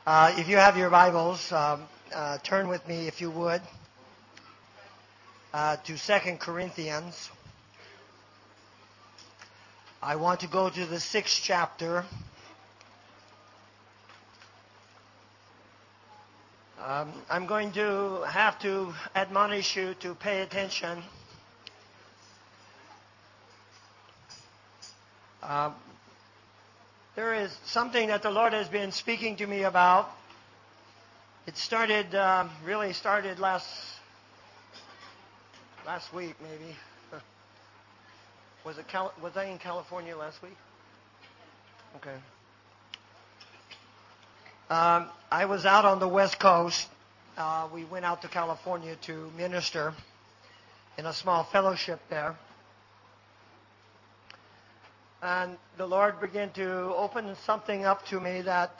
If you have your Bibles, turn with me, if you would, to 2 Corinthians. I want to go to the 6th chapter. I'm going to have to admonish you to pay attention. There is something that the Lord has been speaking to me about. It really started last week, maybe. Was I in California last week? Okay. I was out on the West Coast. We went out to California to minister in a small fellowship there. And the Lord began to open something up to me that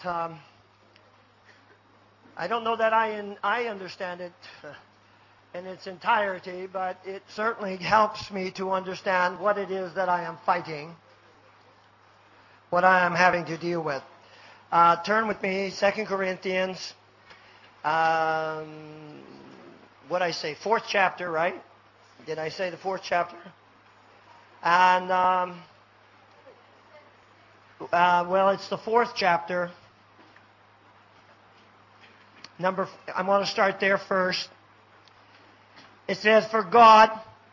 I don't know that I understand it in its entirety, but it certainly helps me to understand what it is that I am fighting, what I am having to deal with. Turn with me, 2 Corinthians, what I say, 4th chapter, right? Did I say the 4th chapter? And, it's the 4th chapter. I want to start there first. It says, for God,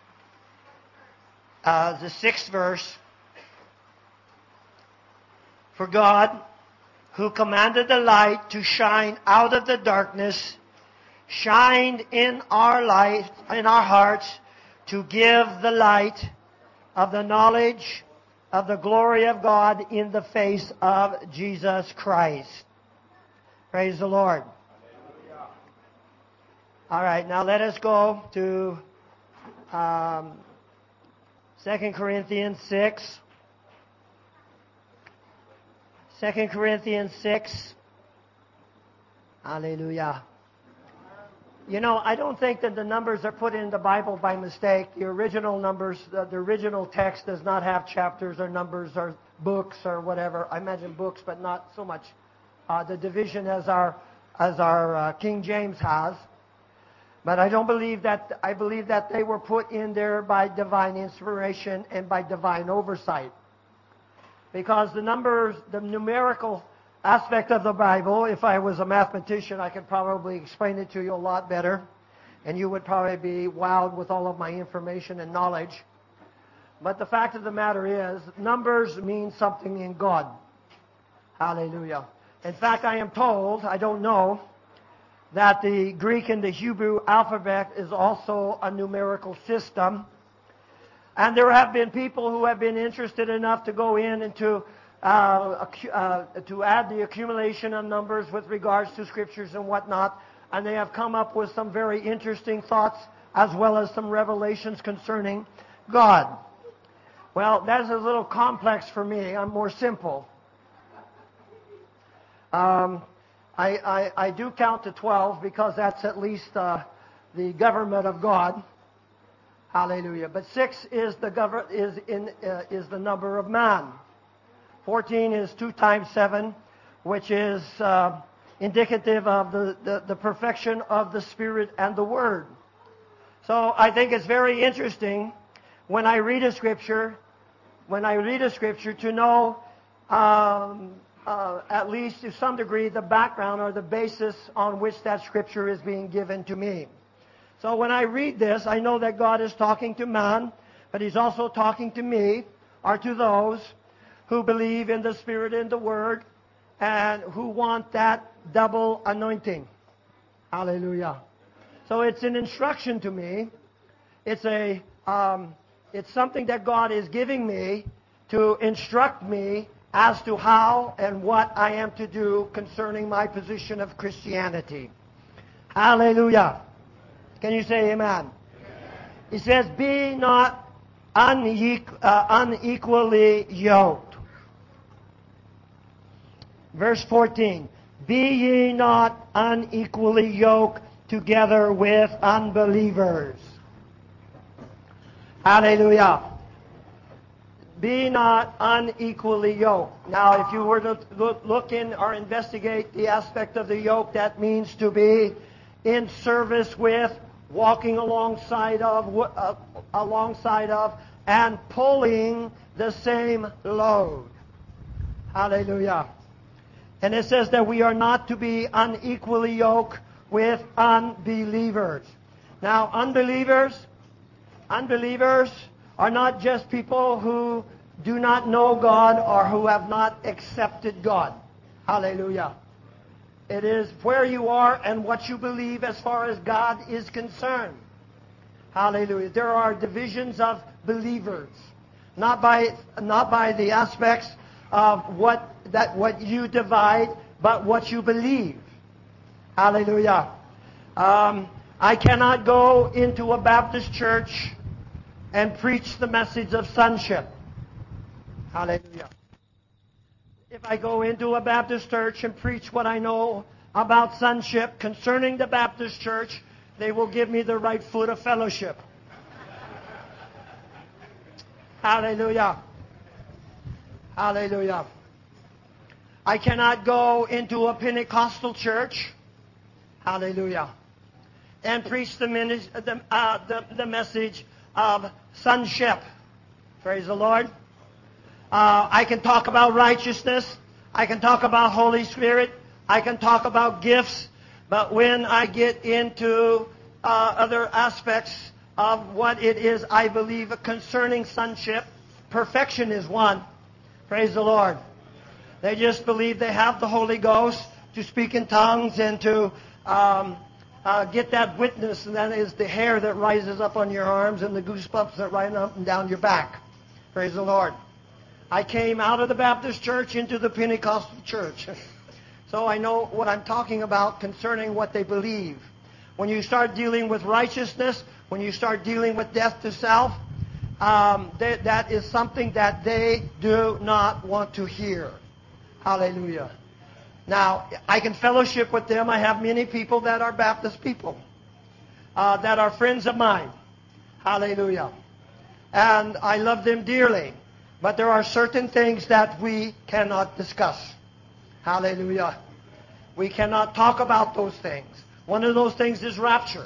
the 6th verse, for God, who commanded the light to shine out of the darkness, shined in our hearts, to give the light of the knowledge of the glory of God in the face of Jesus Christ. Praise the Lord. All right, now let us go to 2 Corinthians 6. 2 Corinthians 6. Hallelujah. You know, I don't think that the numbers are put in the Bible by mistake. The original numbers, the original text does not have chapters or numbers or books or whatever. I imagine books, but not so much the division as our King James has. But I believe that they were put in there by divine inspiration and by divine oversight. Because the numbers, the numerical aspect of the Bible, if I was a mathematician, I could probably explain it to you a lot better. And you would probably be wowed with all of my information and knowledge. But the fact of the matter is, numbers mean something in God. Hallelujah. In fact, I am told, I don't know, that the Greek and the Hebrew alphabet is also a numerical system. And there have been people who have been interested enough to go in and to add the accumulation of numbers with regards to scriptures and whatnot. And they have come up with some very interesting thoughts as well as some revelations concerning God. Well, that is a little complex for me. I'm more simple. I do count to 12 because that's at least the government of God. Hallelujah. But 6 is the number of man. 14 is 2 times 7, which is indicative of the perfection of the Spirit and the Word. So I think it's very interesting when I read a scripture to know at least to some degree the background or the basis on which that scripture is being given to me. So when I read this, I know that God is talking to man, but He's also talking to me, or to those who believe in the Spirit and the Word, and who want that double anointing. Hallelujah. So it's an instruction to me. It's something that God is giving me to instruct me as to how and what I am to do concerning my position of Christianity. Hallelujah. Can you say amen? He says, be not unequally yoked. Verse 14. Be ye not unequally yoked together with unbelievers. Hallelujah. be not unequally yoked. Now, if you were to look in or investigate the aspect of the yoke, that means to be in service with, walking alongside of, and pulling the same load. Hallelujah. And it says that we are not to be unequally yoked with unbelievers. Now, unbelievers are not just people who do not know God or who have not accepted God. Hallelujah. It is where you are and what you believe as far as God is concerned. Hallelujah. There are divisions of believers, not by the aspects of what you divide, but what you believe. Hallelujah. I cannot go into a Baptist church and preach the message of sonship. Hallelujah. If I go into a Baptist church and preach what I know about sonship concerning the Baptist church, they will give me the right foot of fellowship. Hallelujah. Hallelujah. I cannot go into a Pentecostal church, hallelujah, and preach the message of sonship. Praise the Lord. I can talk about righteousness. I can talk about Holy Spirit. I can talk about gifts. But when I get into other aspects of what it is I believe concerning sonship, perfection is one. Praise the Lord. They just believe they have the Holy Ghost to speak in tongues and to get that witness, and that is the hair that rises up on your arms and the goosebumps that run up and down your back. Praise the Lord. I came out of the Baptist church into the Pentecostal church. So I know what I'm talking about concerning what they believe. When you start dealing with righteousness, when you start dealing with death to self, that is something that they do not want to hear. Hallelujah. Now, I can fellowship with them. I have many people that are Baptist people, that are friends of mine. Hallelujah. And I love them dearly. But there are certain things that we cannot discuss. Hallelujah. We cannot talk about those things. One of those things is rapture.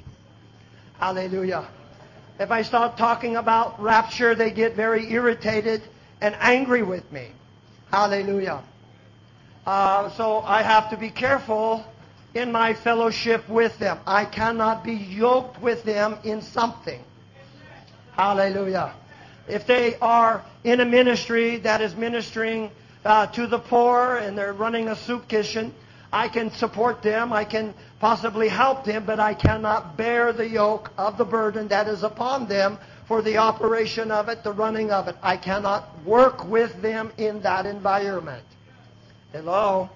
Hallelujah. If I start talking about rapture, they get very irritated and angry with me. Hallelujah. So I have to be careful in my fellowship with them. I cannot be yoked with them in something. Hallelujah. If they are in a ministry that is ministering to the poor and they're running a soup kitchen, I can support them. I can possibly help them, but I cannot bear the yoke of the burden that is upon them for the operation of it, the running of it. I cannot work with them in that environment. Hello?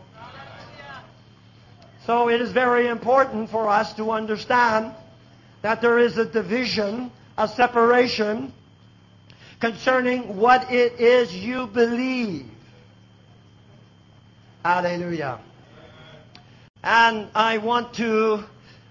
So it is very important for us to understand that there is a division, a separation concerning what it is you believe. Hallelujah. And I want to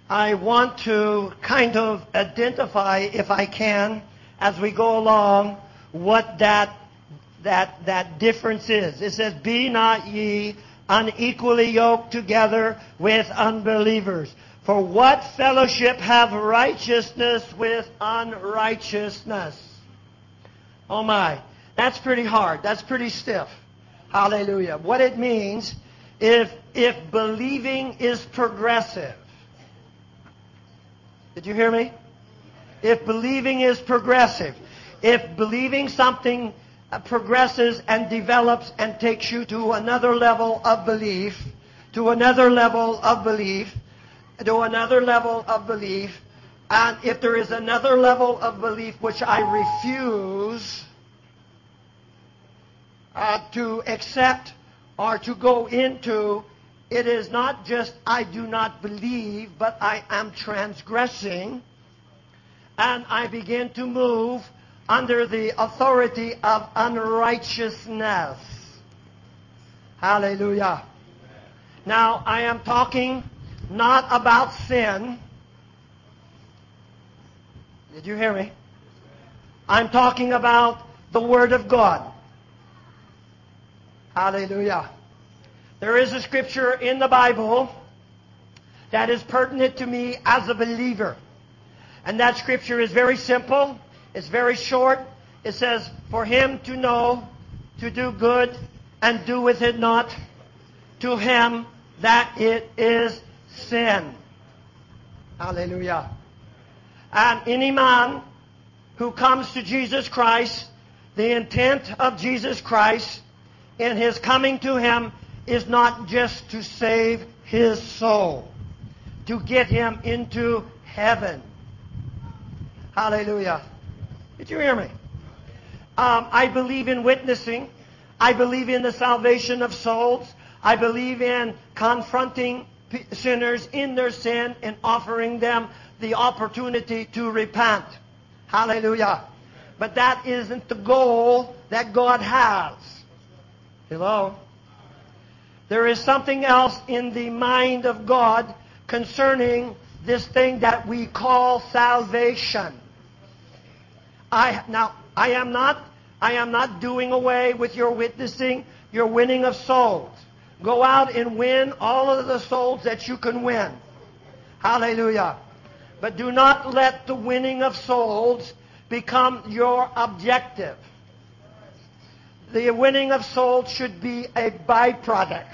kind of identify, if I can, as we go along, what that difference is. It says, "Be not ye unequally yoked together with unbelievers. For what fellowship have righteousness with unrighteousness?" Oh my, that's pretty hard. That's pretty stiff. Hallelujah. What it means, if believing is progressive. Did you hear me? If believing is progressive. If believing something progresses and develops and takes you to another level of belief, to another level of belief, to another level of belief, and if there is another level of belief which I refuse to accept or to go into, it is not just I do not believe, but I am transgressing, and I begin to move under the authority of unrighteousness. Hallelujah. Now, I am talking not about sin. Did you hear me? I'm talking about the Word of God. Hallelujah. There is a scripture in the Bible that is pertinent to me as a believer. And that scripture is very simple. It's very short. It says, for him to know, to do good, and do with it not, to him that it is sin. Hallelujah. And any man who comes to Jesus Christ, the intent of Jesus Christ in his coming to him is not just to save his soul, to get him into heaven. Hallelujah. Did you hear me? I believe in witnessing. I believe in the salvation of souls. I believe in confronting sinners in their sin and offering them the opportunity to repent. Hallelujah. But that isn't the goal that God has. Hello? There is something else in the mind of God concerning this thing that we call salvation. I am not doing away with your witnessing, your winning of souls. Go out and win all of the souls that you can win. Hallelujah. But do not let the winning of souls become your objective. The winning of souls should be a byproduct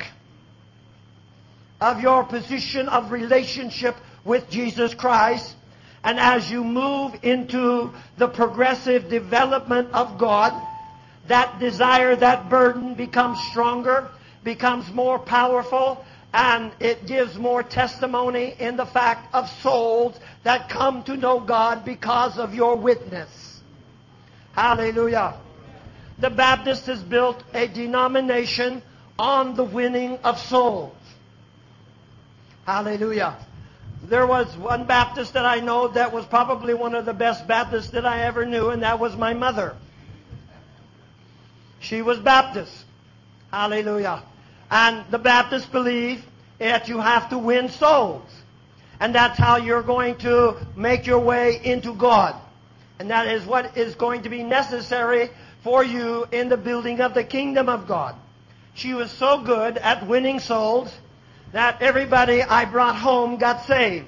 of your position of relationship with Jesus Christ. And as you move into the progressive development of God, that desire, that burden becomes stronger, becomes more powerful, and it gives more testimony in the fact of souls that come to know God because of your witness. Hallelujah. The Baptist has built a denomination on the winning of souls. Hallelujah. There was one Baptist that I know that was probably one of the best Baptists that I ever knew, and that was my mother. She was Baptist. Hallelujah. And the Baptists believe that you have to win souls. And that's how you're going to make your way into God. And that is what is going to be necessary for you in the building of the kingdom of God. She was so good at winning souls that everybody I brought home got saved.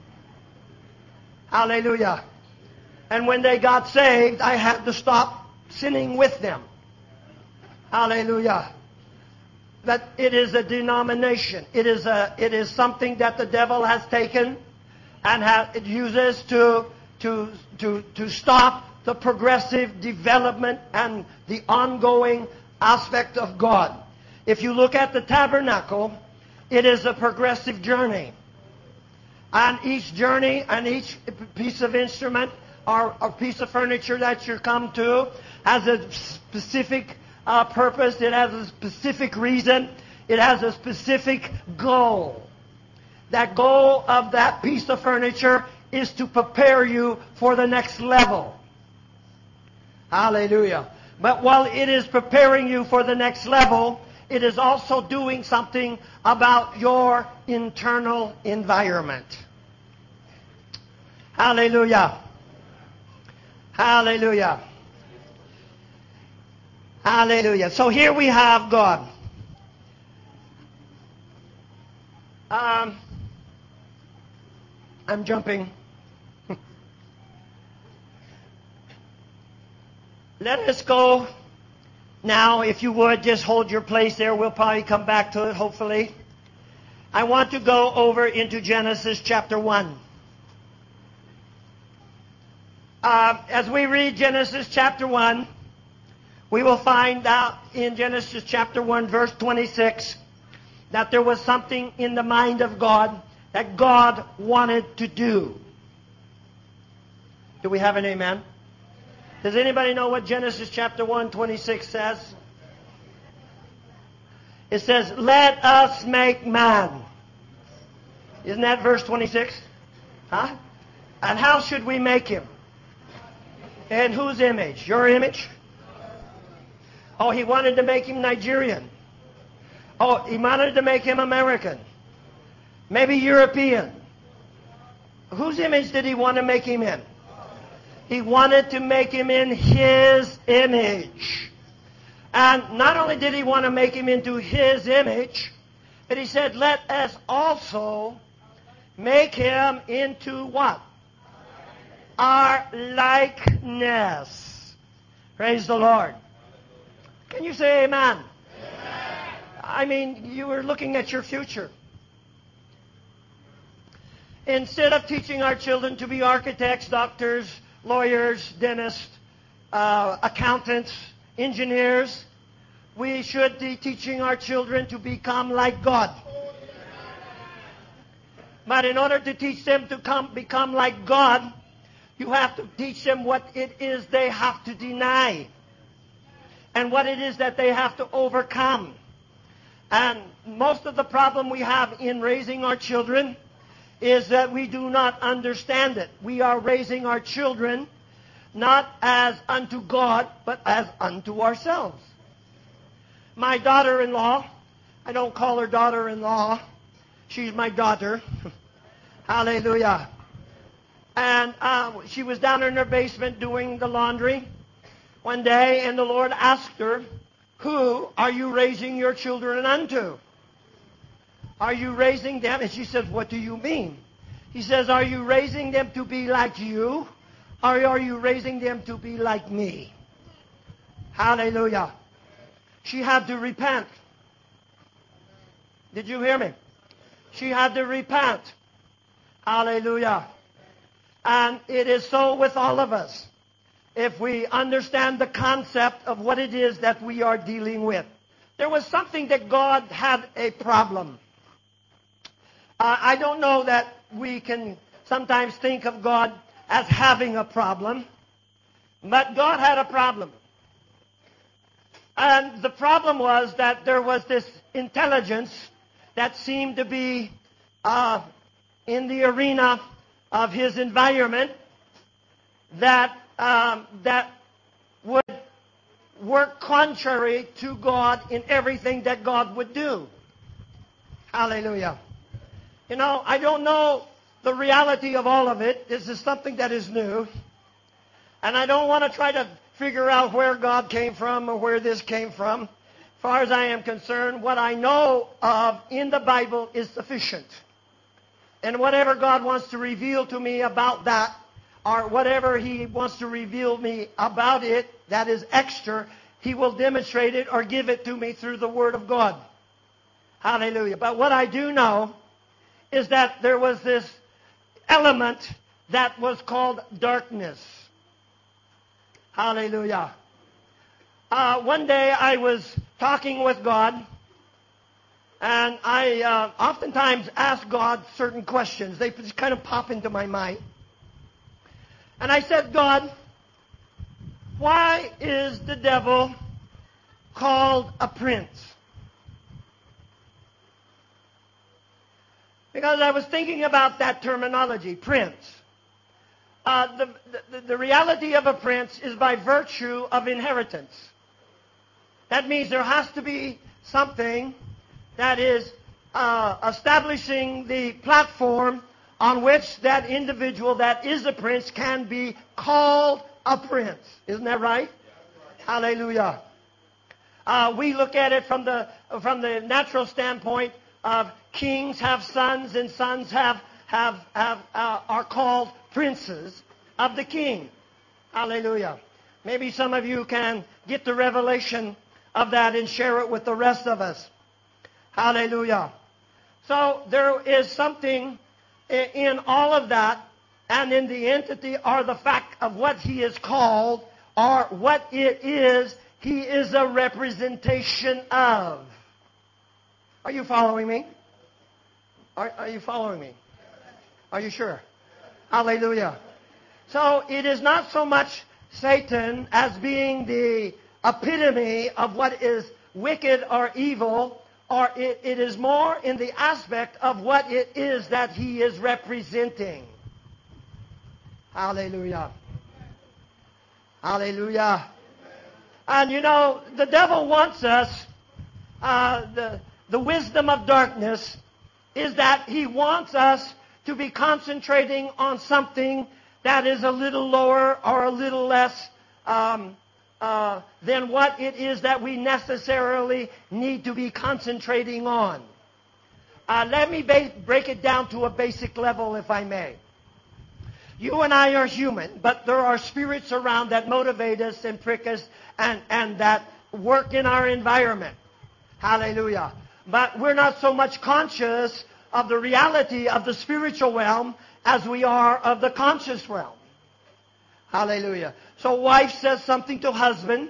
Hallelujah. And when they got saved, I had to stop sinning with them. Hallelujah. That it is a denomination. It is something that the devil has taken and it uses to stop the progressive development and the ongoing aspect of God. If you look at the tabernacle, it is a progressive journey. And each journey and each piece of instrument or a piece of furniture that you come to has a specific purpose. It has a specific reason. It has a specific goal. That goal of that piece of furniture is to prepare you for the next level. Hallelujah. But while it is preparing you for the next level, it is also doing something about your internal environment. Hallelujah. Hallelujah. Hallelujah. So here we have God. I'm jumping. Let us go now, if you would, just hold your place there. We'll probably come back to it, hopefully. I want to go over into Genesis chapter 1. As we read Genesis chapter 1, we will find out in Genesis chapter 1, verse 26, that there was something in the mind of God that God wanted to do. Do we have an amen? Does anybody know what Genesis chapter 1, 26 says? It says, let us make man. Isn't that verse 26? Huh? And how should we make him? In whose image? Your image? Oh, he wanted to make him Nigerian. Oh, he wanted to make him American. Maybe European. Whose image did he want to make him in? He wanted to make him in His image. And not only did He want to make him into His image, but He said, let us also make him into what? Our likeness. Praise the Lord. Can you say amen? Amen. I mean, you were looking at your future. Instead of teaching our children to be architects, doctors, lawyers, dentists, accountants, engineers, we should be teaching our children to become like God. But in order to teach them to become like God, you have to teach them what it is they have to deny and what it is that they have to overcome. And most of the problem we have in raising our children is that we do not understand it. We are raising our children not as unto God, but as unto ourselves. My daughter-in-law, I don't call her daughter-in-law, she's my daughter. Hallelujah. And she was down in her basement doing the laundry one day, and the Lord asked her, who are you raising your children unto? Are you raising them? And she says, what do you mean? He says, are you raising them to be like you, or are you raising them to be like me? Hallelujah. She had to repent. Did you hear me? She had to repent. Hallelujah. And it is so with all of us. If we understand the concept of what it is that we are dealing with. There was something that God had a problem. I don't know that we can sometimes think of God as having a problem, but God had a problem. And the problem was that there was this intelligence that seemed to be in the arena of His environment that would work contrary to God in everything that God would do. Hallelujah. You know, I don't know the reality of all of it. This is something that is new. And I don't want to try to figure out where God came from or where this came from. As far as I am concerned, what I know of in the Bible is sufficient. And whatever God wants to reveal to me about that, or whatever He wants to reveal me about it that is extra, He will demonstrate it or give it to me through the Word of God. Hallelujah. But what I do know is that there was this element that was called darkness. Hallelujah. One day I was talking with God, and I oftentimes ask God certain questions. They just kind of pop into my mind. And I said, God, why is the devil called a prince? Because I was thinking about that terminology, prince. The reality of a prince is by virtue of inheritance. That means there has to be something that is establishing the platform on which that individual that is a prince can be called a prince. Isn't that right? Hallelujah. We look at it from the natural standpoint of kings have sons, and sons are called princes of the king. Hallelujah. Maybe some of you can get the revelation of that and share it with the rest of us. Hallelujah. So there is something in all of that, and in the entity or the fact of what He is called or what it is, He is a representation of. Are you following me? Are you following me? Are you sure? Hallelujah. So it is not so much Satan as being the epitome of what is wicked or evil, or it is more in the aspect of what it is that he is representing. Hallelujah. Hallelujah. And you know, the devil wants us, the wisdom of darkness is that he wants us to be concentrating on something that is a little lower or a little less than what it is that we necessarily need to be concentrating on. Let me break it down to a basic level, if I may. You and I are human, but there are spirits around that motivate us and prick us and that work in our environment. Hallelujah. But we're not so much conscious of the reality of the spiritual realm as we are of the conscious realm. Hallelujah. So wife says something to husband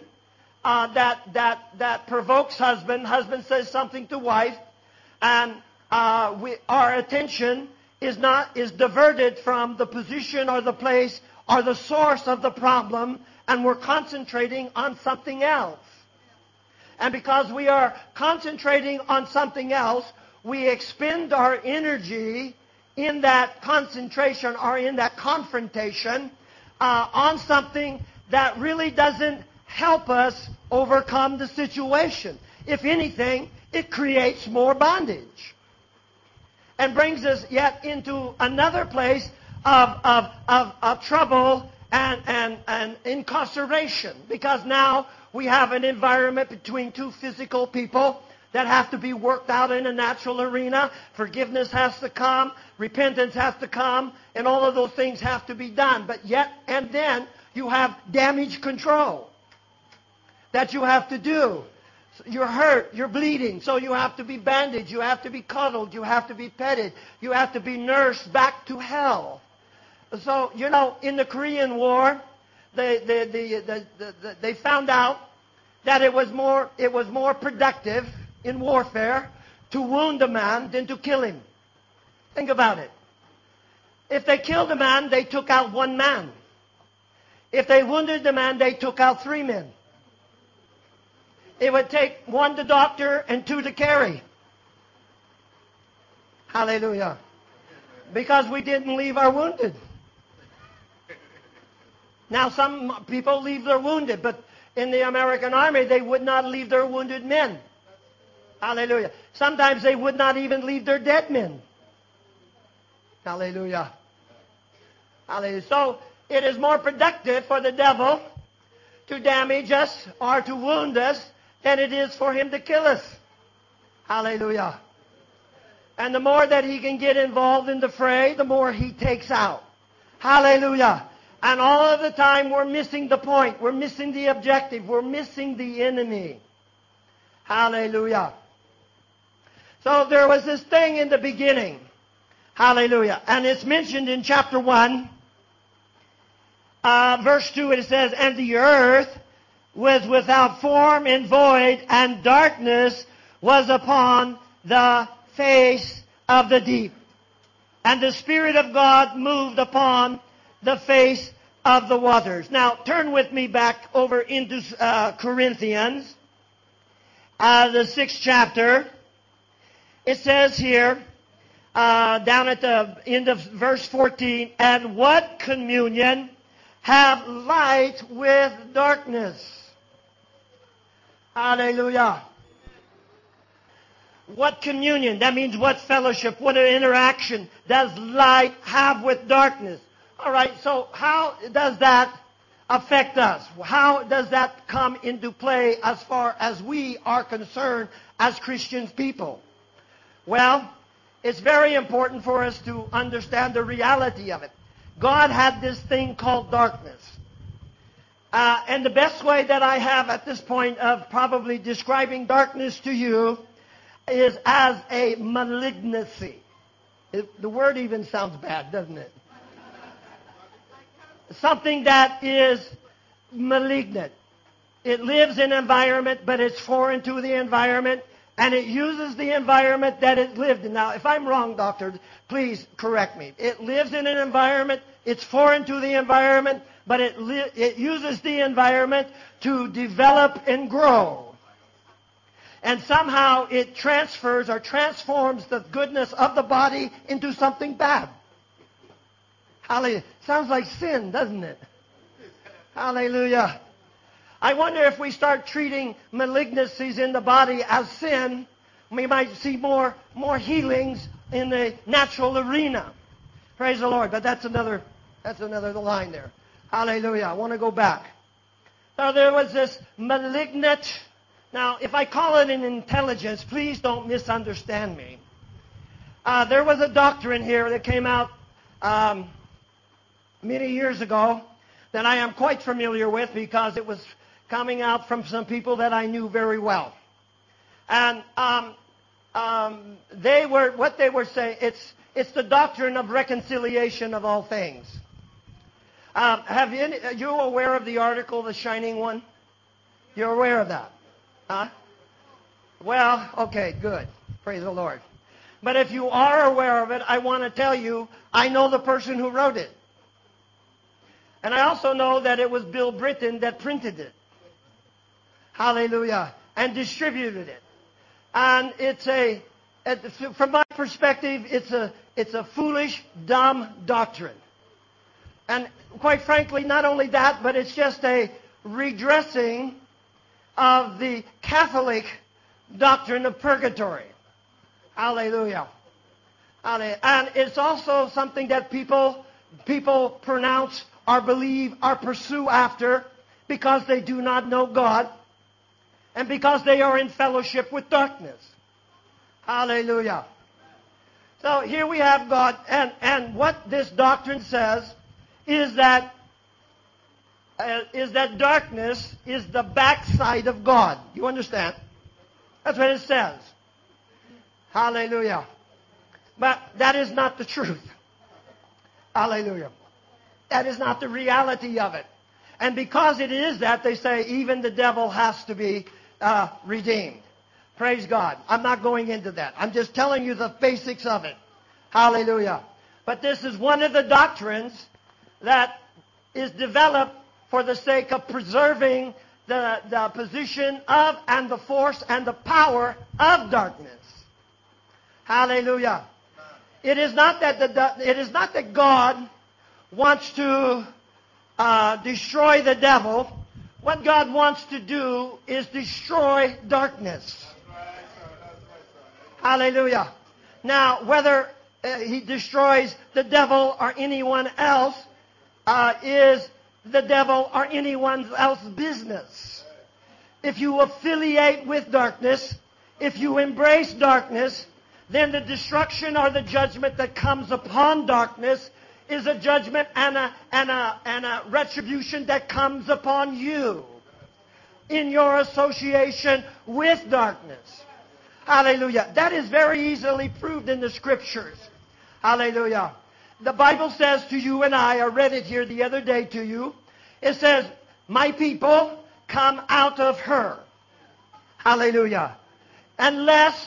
that provokes husband. Husband says something to wife, and our attention is diverted from the position or the place or the source of the problem, and we're concentrating on something else. And because we are concentrating on something else, we expend our energy in that concentration or in that confrontation on something that really doesn't help us overcome the situation. If anything, it creates more bondage and brings us yet into another place of trouble and incarceration, because now we have an environment between two physical people that have to be worked out in a natural arena. Forgiveness has to come, repentance has to come, and all of those things have to be done. But yet and then you have damage control that you have to do. You're hurt, you're bleeding, so you have to be bandaged, you have to be cuddled, you have to be petted, you have to be nursed back to health. So, in the Korean War, they found out that it was more productive in warfare to wound a man than to kill him. Think about it. If they killed a man, they took out one man. If they wounded the man, they took out 3 men. It would take 1 to doctor and 2 to carry. Hallelujah. Because we didn't leave our wounded. Now, some people leave their wounded, but in the American Army, they would not leave their wounded men. Hallelujah. Sometimes they would not even leave their dead men. Hallelujah. Hallelujah. So, it is more productive for the devil to damage us or to wound us than it is for him to kill us. Hallelujah. And the more that he can get involved in the fray, the more he takes out. Hallelujah. And all of the time we're missing the point. We're missing the objective. We're missing the enemy. Hallelujah. So there was this thing in the beginning. Hallelujah. And it's mentioned in chapter 1, verse 2. It says, "And the earth was without form and void, and darkness was upon the face of the deep. And the Spirit of God moved upon the face of the waters." Now, turn with me back over into Corinthians, the 6th chapter. It says here, down at the end of verse 14, "And what communion have light with darkness?" Hallelujah. What communion? That means what fellowship, what interaction does light have with darkness? All right, so how does that affect us? How does that come into play as far as we are concerned as Christian people? Well, it's very important for us to understand the reality of it. God had this thing called darkness. And the best way that I have at this point of probably describing darkness to you is as a malignancy. The word even sounds bad, doesn't it? Something that is malignant. It lives in an environment, but it's foreign to the environment, and it uses the environment that it lived in. Now, if I'm wrong, doctor, please correct me. It lives in an environment, it's foreign to the environment, but it uses the environment to develop and grow. And somehow it transfers or transforms the goodness of the body into something bad. Hallelujah. Sounds like sin, doesn't it? Hallelujah. I wonder if we start treating malignancies in the body as sin, we might see more healings in the natural arena. Praise the Lord. But that's another That's another line there. Hallelujah. I want to go back. Now there was this malignant. Now, if I call it an intelligence, please don't misunderstand me. There was a doctrine here that came out many years ago that I am quite familiar with because it was coming out from some people that I knew very well. And what they were saying, it's the doctrine of reconciliation of all things. Are you aware of the article, The Shining One? You're aware of that? Huh? Well, okay, good. Praise the Lord. But if you are aware of it, I want to tell you, I know the person who wrote it. And I also know that it was Bill Britton that printed it. Hallelujah. And distributed it. And from my perspective, it's a foolish, dumb doctrine. And quite frankly, not only that, but it's just a redressing of the Catholic doctrine of purgatory. Hallelujah. And it's also something that people pronounce or believe or pursue after because they do not know God and because they are in fellowship with darkness. Hallelujah. So here we have God, and what this doctrine says is that darkness is the backside of God. You understand? That's what it says. Hallelujah. But that is not the truth. Hallelujah. That is not the reality of it. And because it is that, they say even the devil has to be redeemed. Praise God. I'm not going into that. I'm just telling you the basics of it. Hallelujah. But this is one of the doctrines that is developed for the sake of preserving the position of and the force and the power of darkness. Hallelujah. It is not that God wants to destroy the devil. What God wants to do is destroy darkness. Hallelujah. Now, whether He destroys the devil or anyone else is the devil or anyone else's business. If you affiliate with darkness, if you embrace darkness, then the destruction or the judgment that comes upon darkness is a judgment and a retribution that comes upon you in your association with darkness. Hallelujah. That is very easily proved in the Scriptures. Hallelujah. The Bible says to you and I read it here the other day to you. It says, my people come out of her. Hallelujah. Come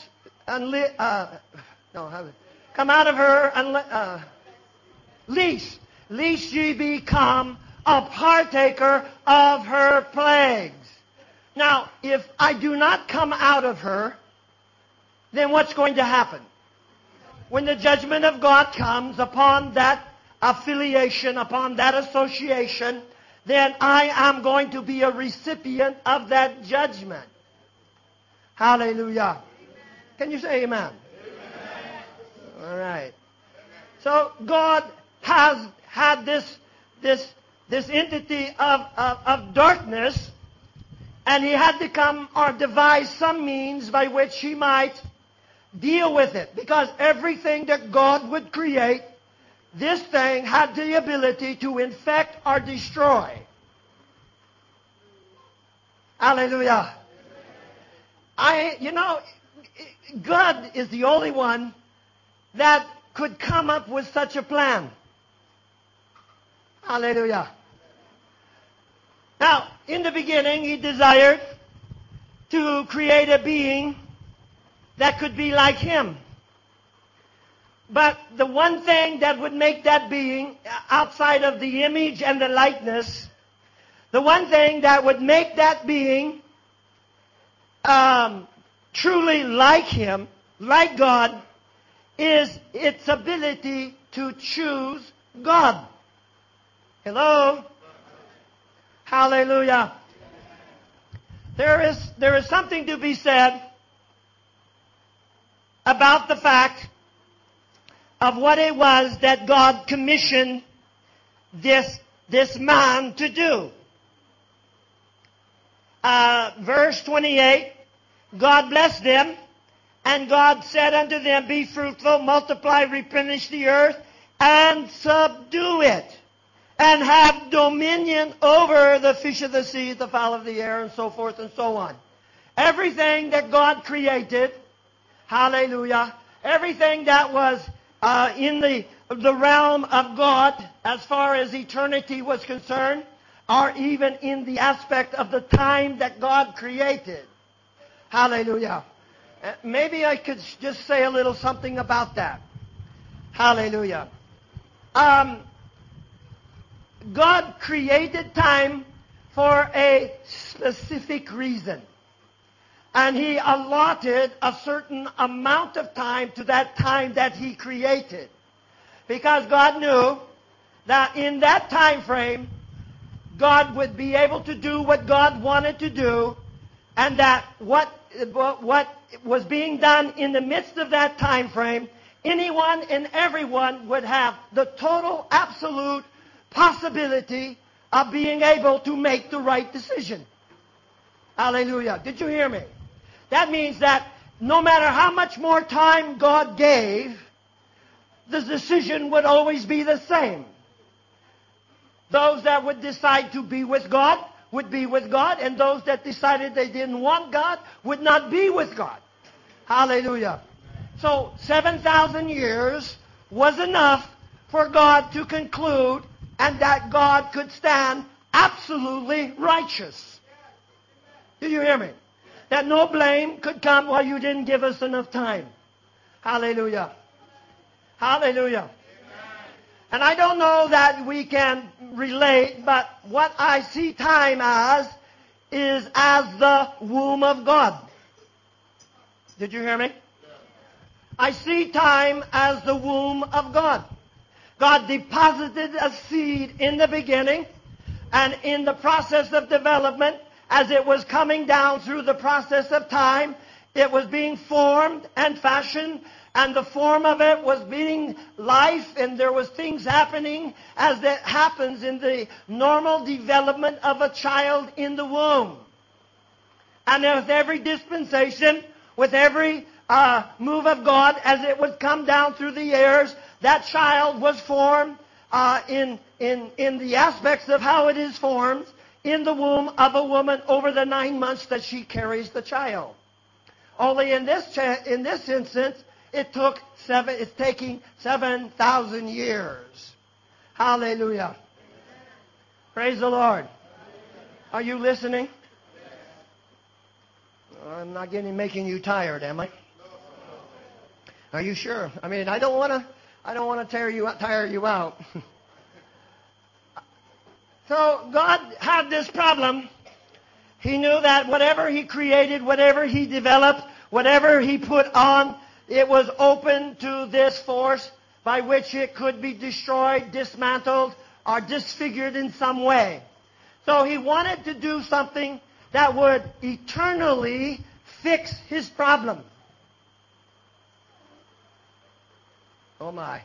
out of her lest ye become a partaker of her plagues. Now, if I do not come out of her, then what's going to happen? When the judgment of God comes upon that affiliation, upon that association, then I am going to be a recipient of that judgment. Hallelujah. Can you say amen? Amen. All right. So God has had this entity of darkness, and He had to come or devise some means by which He might deal with it. Because everything that God would create, this thing had the ability to infect or destroy. Hallelujah. God is the only one that could come up with such a plan. Hallelujah. Now, in the beginning, He desired to create a being that could be like Him. But the one thing that would make that being, outside of the image and the likeness, the one thing that would make that being truly like Him, like God, is its ability to choose God. Hello? Hallelujah. There is something to be said about the fact of what it was that God commissioned this man to do? Verse 28, God blessed them, and God said unto them, be fruitful, multiply, replenish the earth, and subdue it, and have dominion over the fish of the sea, the fowl of the air, and so forth and so on. Everything that God created, hallelujah, everything that was in the realm of God as far as eternity was concerned, or even in the aspect of the time that God created. Hallelujah. Maybe I could just say a little something about that. Hallelujah. God created time for a specific reason. And He allotted a certain amount of time to that time that He created. Because God knew that in that time frame, God would be able to do what God wanted to do, and that what was being done in the midst of that time frame, anyone and everyone would have the total, absolute possibility of being able to make the right decision. Hallelujah. Did you hear me? That means that no matter how much more time God gave, the decision would always be the same. Those that would decide to be with God would be with God, and those that decided they didn't want God would not be with God. Hallelujah. So 7,000 years was enough for God to conclude, and that God could stand absolutely righteous. Did you hear me? That no blame could come, well, you didn't give us enough time. Hallelujah. Hallelujah. And I don't know that we can relate, but what I see time as is as the womb of God. Did you hear me? I see time as the womb of God. God deposited a seed in the beginning, and in the process of development, as it was coming down through the process of time, it was being formed and fashioned, and the form of it was being life, and there was things happening as that happens in the normal development of a child in the womb. And with every dispensation, with every move of God, as it would come down through the years, that child was formed in the aspects of how it is formed in the womb of a woman over the 9 months that she carries the child. Only in this instance, it's taking 7,000 years. Hallelujah. Praise the Lord. Are you listening? I'm not making you tired, am I? Are you sure? I mean, I don't want to tire you out. So God had this problem. He knew that whatever He created, whatever He developed, whatever He put on, it was open to this force by which it could be destroyed, dismantled, or disfigured in some way. So He wanted to do something that would eternally fix His problem. Oh my.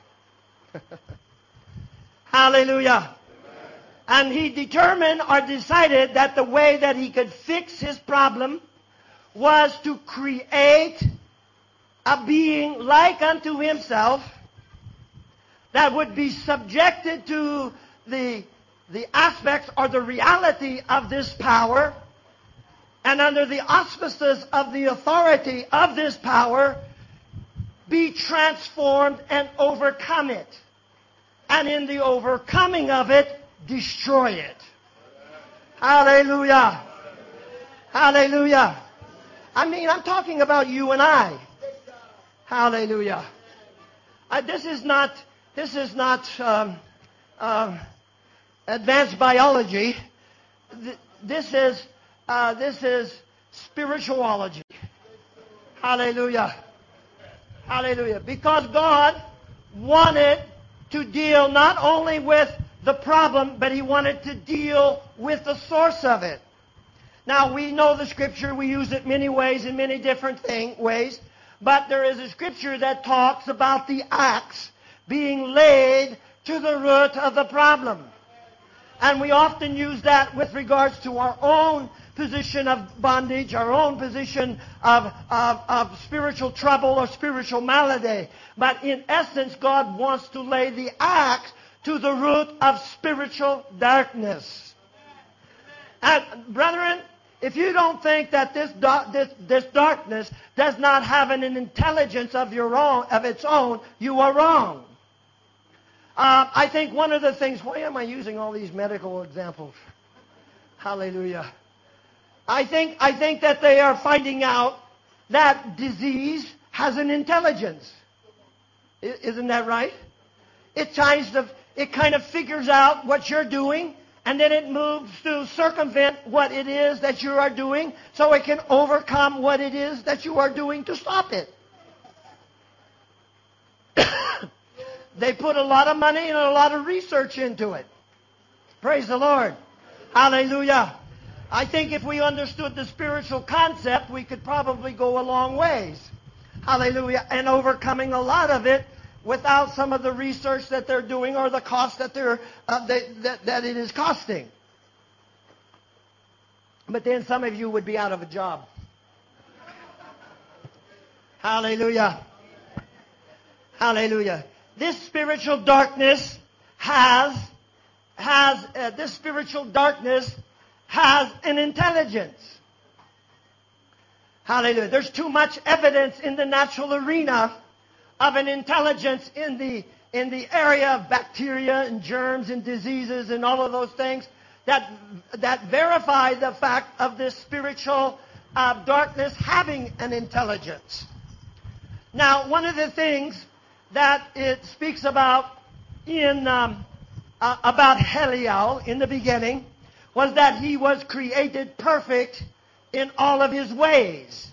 Hallelujah. And He determined or decided that the way that He could fix His problem was to create a being like unto Himself that would be subjected to the aspects or the reality of this power, and under the auspices of the authority of this power, be transformed and overcome it. And in the overcoming of it, destroy it. Hallelujah. Hallelujah. I mean, I'm talking about you and I. Hallelujah. This is not advanced biology. This is spirituality. Hallelujah. Hallelujah. Because God wanted to deal not only with the problem, but He wanted to deal with the source of it. Now, we know the Scripture. We use it many ways, in many different ways. But there is a Scripture that talks about the axe being laid to the root of the problem. And we often use that with regards to our own position of bondage, our own position of spiritual trouble or spiritual malady. But in essence, God wants to lay the axe to the root of spiritual darkness. And brethren, if you don't think that this darkness does not have an intelligence of its own, you are wrong. I think one of the things, why am I using all these medical examples? Hallelujah. I think that they are finding out that disease has an intelligence. Isn't that right? It kind of figures out what you're doing, and then it moves to circumvent what it is that you are doing so it can overcome what it is that you are doing to stop it. They put a lot of money and a lot of research into it. Praise the Lord. Hallelujah. I think if we understood the spiritual concept, we could probably go a long ways. Hallelujah. And overcoming a lot of it without some of the research that they're doing or the cost that that it is costing. But then some of you would be out of a job. Hallelujah. Hallelujah. This spiritual darkness has an intelligence. Hallelujah. There's too much evidence in the natural arena of an intelligence in the area of bacteria and germs and diseases and all of those things that verify the fact of this spiritual darkness having an intelligence. Now, one of the things that it speaks about about Heliel in the beginning was that he was created perfect in all of his ways.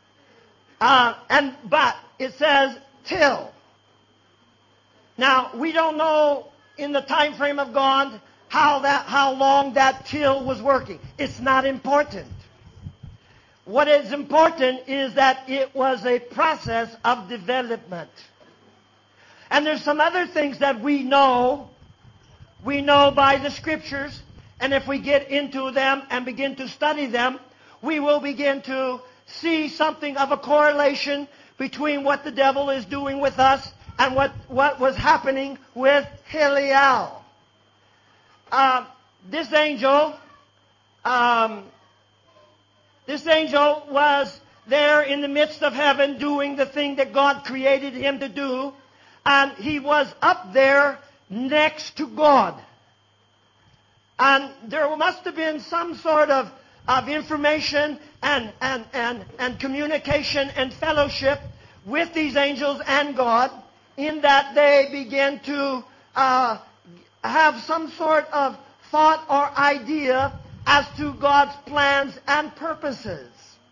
But it says till. Now, we don't know in the time frame of God how long that till was working. It's not important. What is important is that it was a process of development. And there's some other things that we know by the Scriptures, and if we get into them and begin to study them, we will begin to see something of a correlation between what the devil is doing with us and what was happening with Heliel. This angel was there in the midst of heaven doing the thing that God created him to do. And he was up there next to God. And there must have been some sort of information and communication and fellowship with these angels and God, in that they began to have some sort of thought or idea as to God's plans and purposes.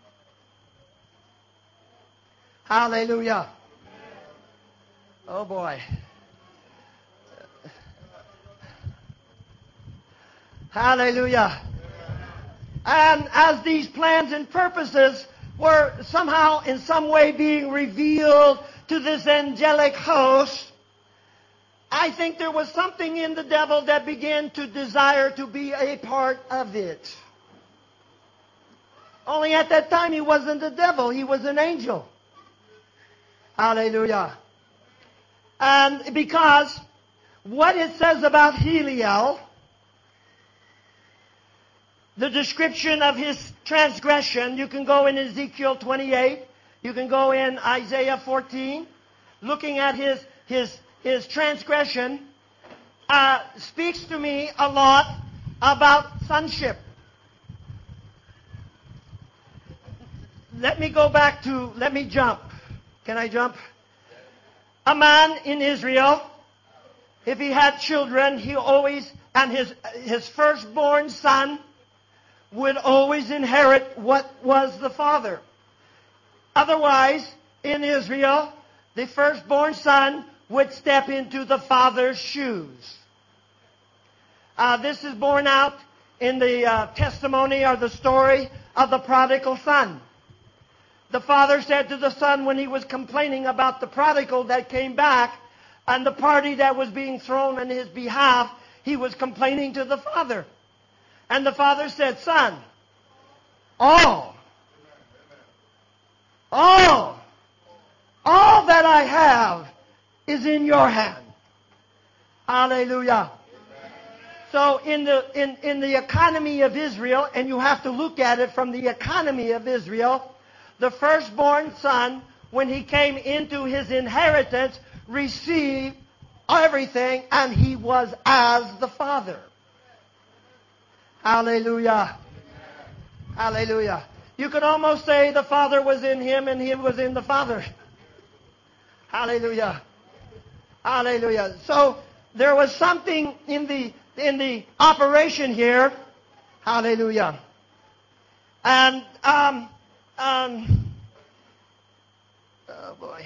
Hallelujah. Oh boy. Hallelujah. And as these plans and purposes were somehow in some way being revealed to this angelic host, I think there was something in the devil that began to desire to be a part of it. Only at that time he wasn't the devil, he was an angel. Hallelujah. And because what it says about Heliel, the description of his transgression, you can go in Ezekiel 28, you can go in Isaiah 14, looking at his transgression, speaks to me a lot about sonship. Let me jump. Can I jump? A man in Israel, if he had children, his firstborn son would always inherit what was the father. Otherwise, in Israel, the firstborn son would step into the father's shoes. This is borne out in the testimony or the story of the prodigal son. The father said to the son when he was complaining about the prodigal that came back, And the party that was being thrown on his behalf, he was complaining to the Father. And the Father said, Son, all that I have is in your hand. Hallelujah. So in the economy of Israel, and you have to look at it from the economy of Israel, the firstborn son, when he came into his inheritance, received everything, and he was as the father. Hallelujah. Hallelujah. You could almost say the Father was in him and he was in the Father. Hallelujah. Hallelujah. So there was something in the operation here. Hallelujah. And oh boy.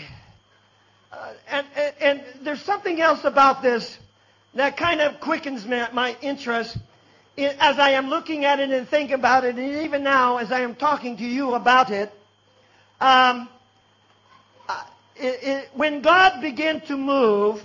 And there's something else about this that kind of quickens my interest as I am looking at it and thinking about it, and even now as I am talking to you about it. When God began to move,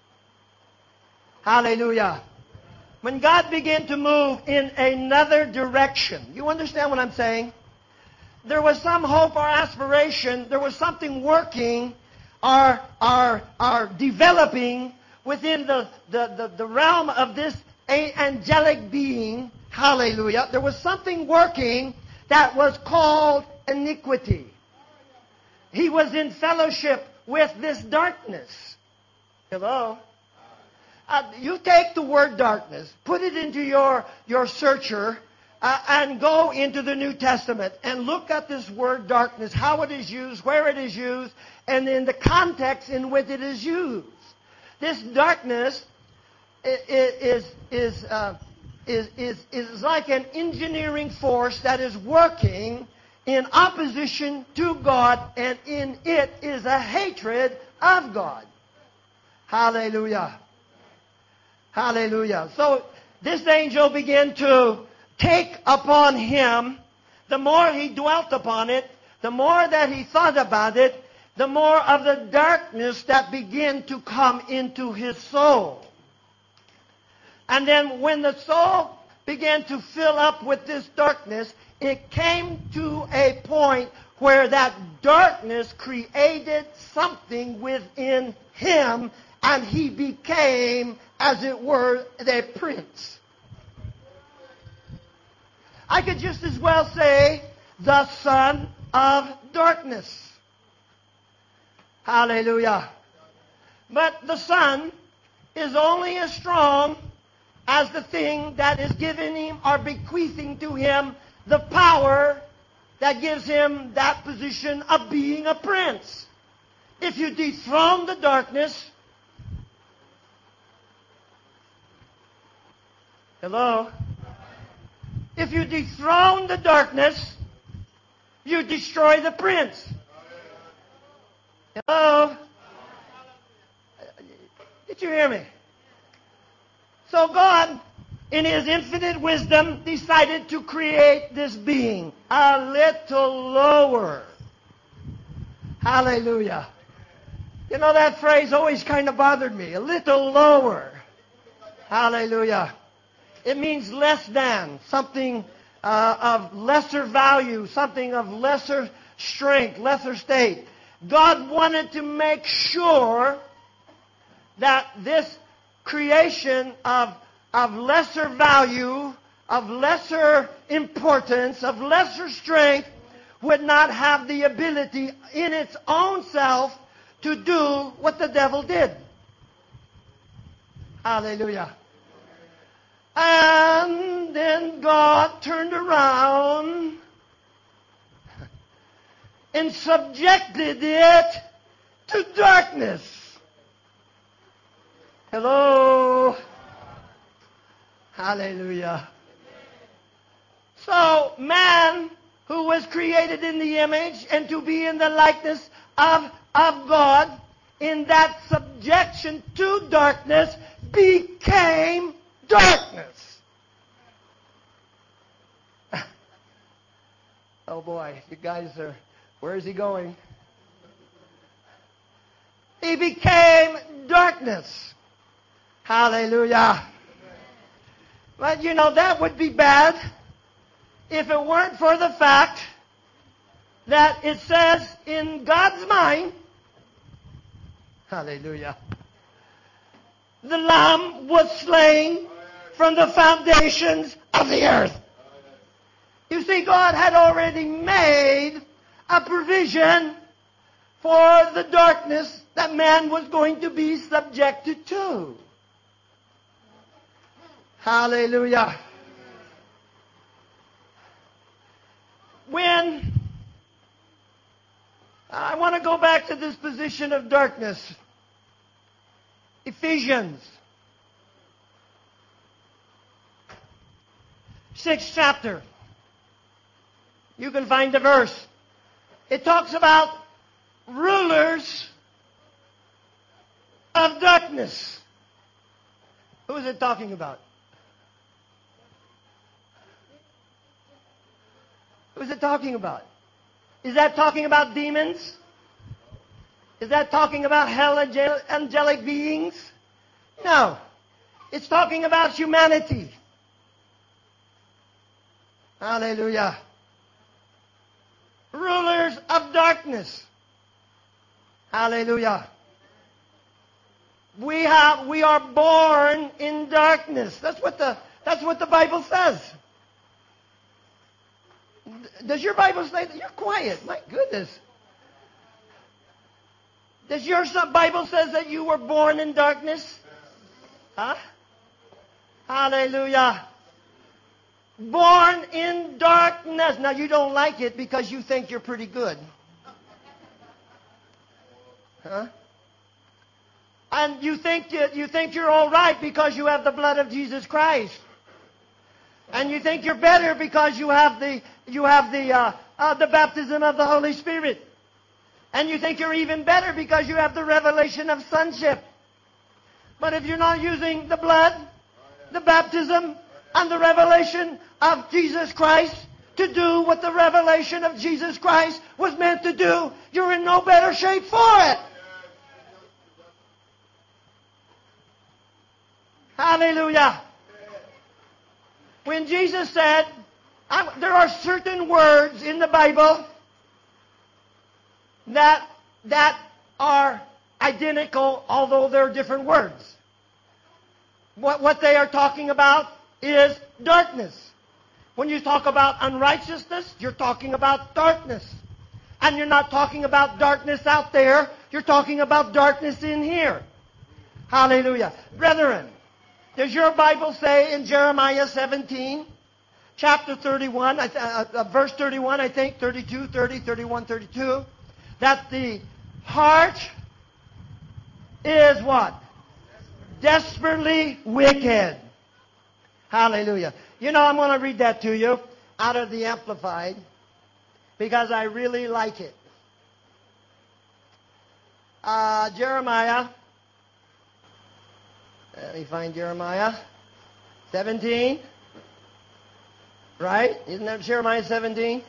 hallelujah, when God began to move in another direction, you understand what I'm saying? There was some hope or aspiration, there was something working or developing within the realm of this angelic being, hallelujah. There was something working that was called iniquity. He was in fellowship with this darkness. Hello? You take the word darkness, put it into your searcher, and go into the New Testament and look at this word darkness, how it is used, where it is used, and in the context in which it is used. This darkness is like an engineering force that is working in opposition to God, and in it is a hatred of God. Hallelujah. Hallelujah. So this angel began to take upon him, the more he dwelt upon it, the more that he thought about it, the more of the darkness that began to come into his soul. And then when the soul began to fill up with this darkness, it came to a point where that darkness created something within him, and he became, as it were, the prince. I could just as well say the son of darkness. Hallelujah. But the son is only as strong as the thing that is giving him or bequeathing to him the power that gives him that position of being a prince. If you dethrone the darkness, hello? If you dethrone the darkness, you destroy the prince. Hello? Did you hear me? So God, in His infinite wisdom, decided to create this being a little lower. Hallelujah. You know, that phrase always kind of bothered me. A little lower. Hallelujah. It means less than, something of lesser value, something of lesser strength, lesser state. God wanted to make sure that this creation of lesser value, of lesser importance, of lesser strength would not have the ability in its own self to do what the devil did. Hallelujah. And then God turned around and subjected it to darkness. Hello? Hallelujah. So, man who was created in the image and to be in the likeness of God, in that subjection to darkness, became darkness. Oh boy, you guys are, where is he going? He became darkness. darkness. Hallelujah. But you know, that would be bad if it weren't for the fact that it says in God's mind, hallelujah, the Lamb was slain from the foundations of the earth. You see, God had already made a provision for the darkness that man was going to be subjected to. Hallelujah. When I want to go back to this position of darkness. Ephesians 6th chapter. You can find the verse. It talks about rulers of darkness. Who is it talking about? Who is it talking about? Is that talking about demons? Is that talking about hell angelic beings? No. It's talking about humanity. Hallelujah. Rulers of darkness. Hallelujah. We are born in darkness. That's what the Bible says. Does your Bible say that? You're quiet. My goodness. Does your Bible says that you were born in darkness? Huh? Hallelujah. Born in darkness. Now you don't like it because you think you're pretty good. Huh? And you think you're all right because you have the blood of Jesus Christ. And you think you're better because you have the baptism of the Holy Spirit. And you think you're even better because you have the revelation of sonship. But if you're not using the blood, the baptism, and the revelation of Jesus Christ to do what the revelation of Jesus Christ was meant to do, you're in no better shape for it. Hallelujah. When Jesus said, there are certain words in the Bible that are identical, although they're different words. What they are talking about is darkness. When you talk about unrighteousness, you're talking about darkness. And you're not talking about darkness out there, you're talking about darkness in here. Hallelujah. Brethren, does your Bible say in Jeremiah 17, chapter 31, verse 31, I think, 32, 30, 31, 32, that the heart is what? Desperately wicked. Hallelujah. You know, I'm going to read that to you out of the Amplified because I really like it. Jeremiah. Let me find Jeremiah 17. Right? Isn't that Jeremiah 17?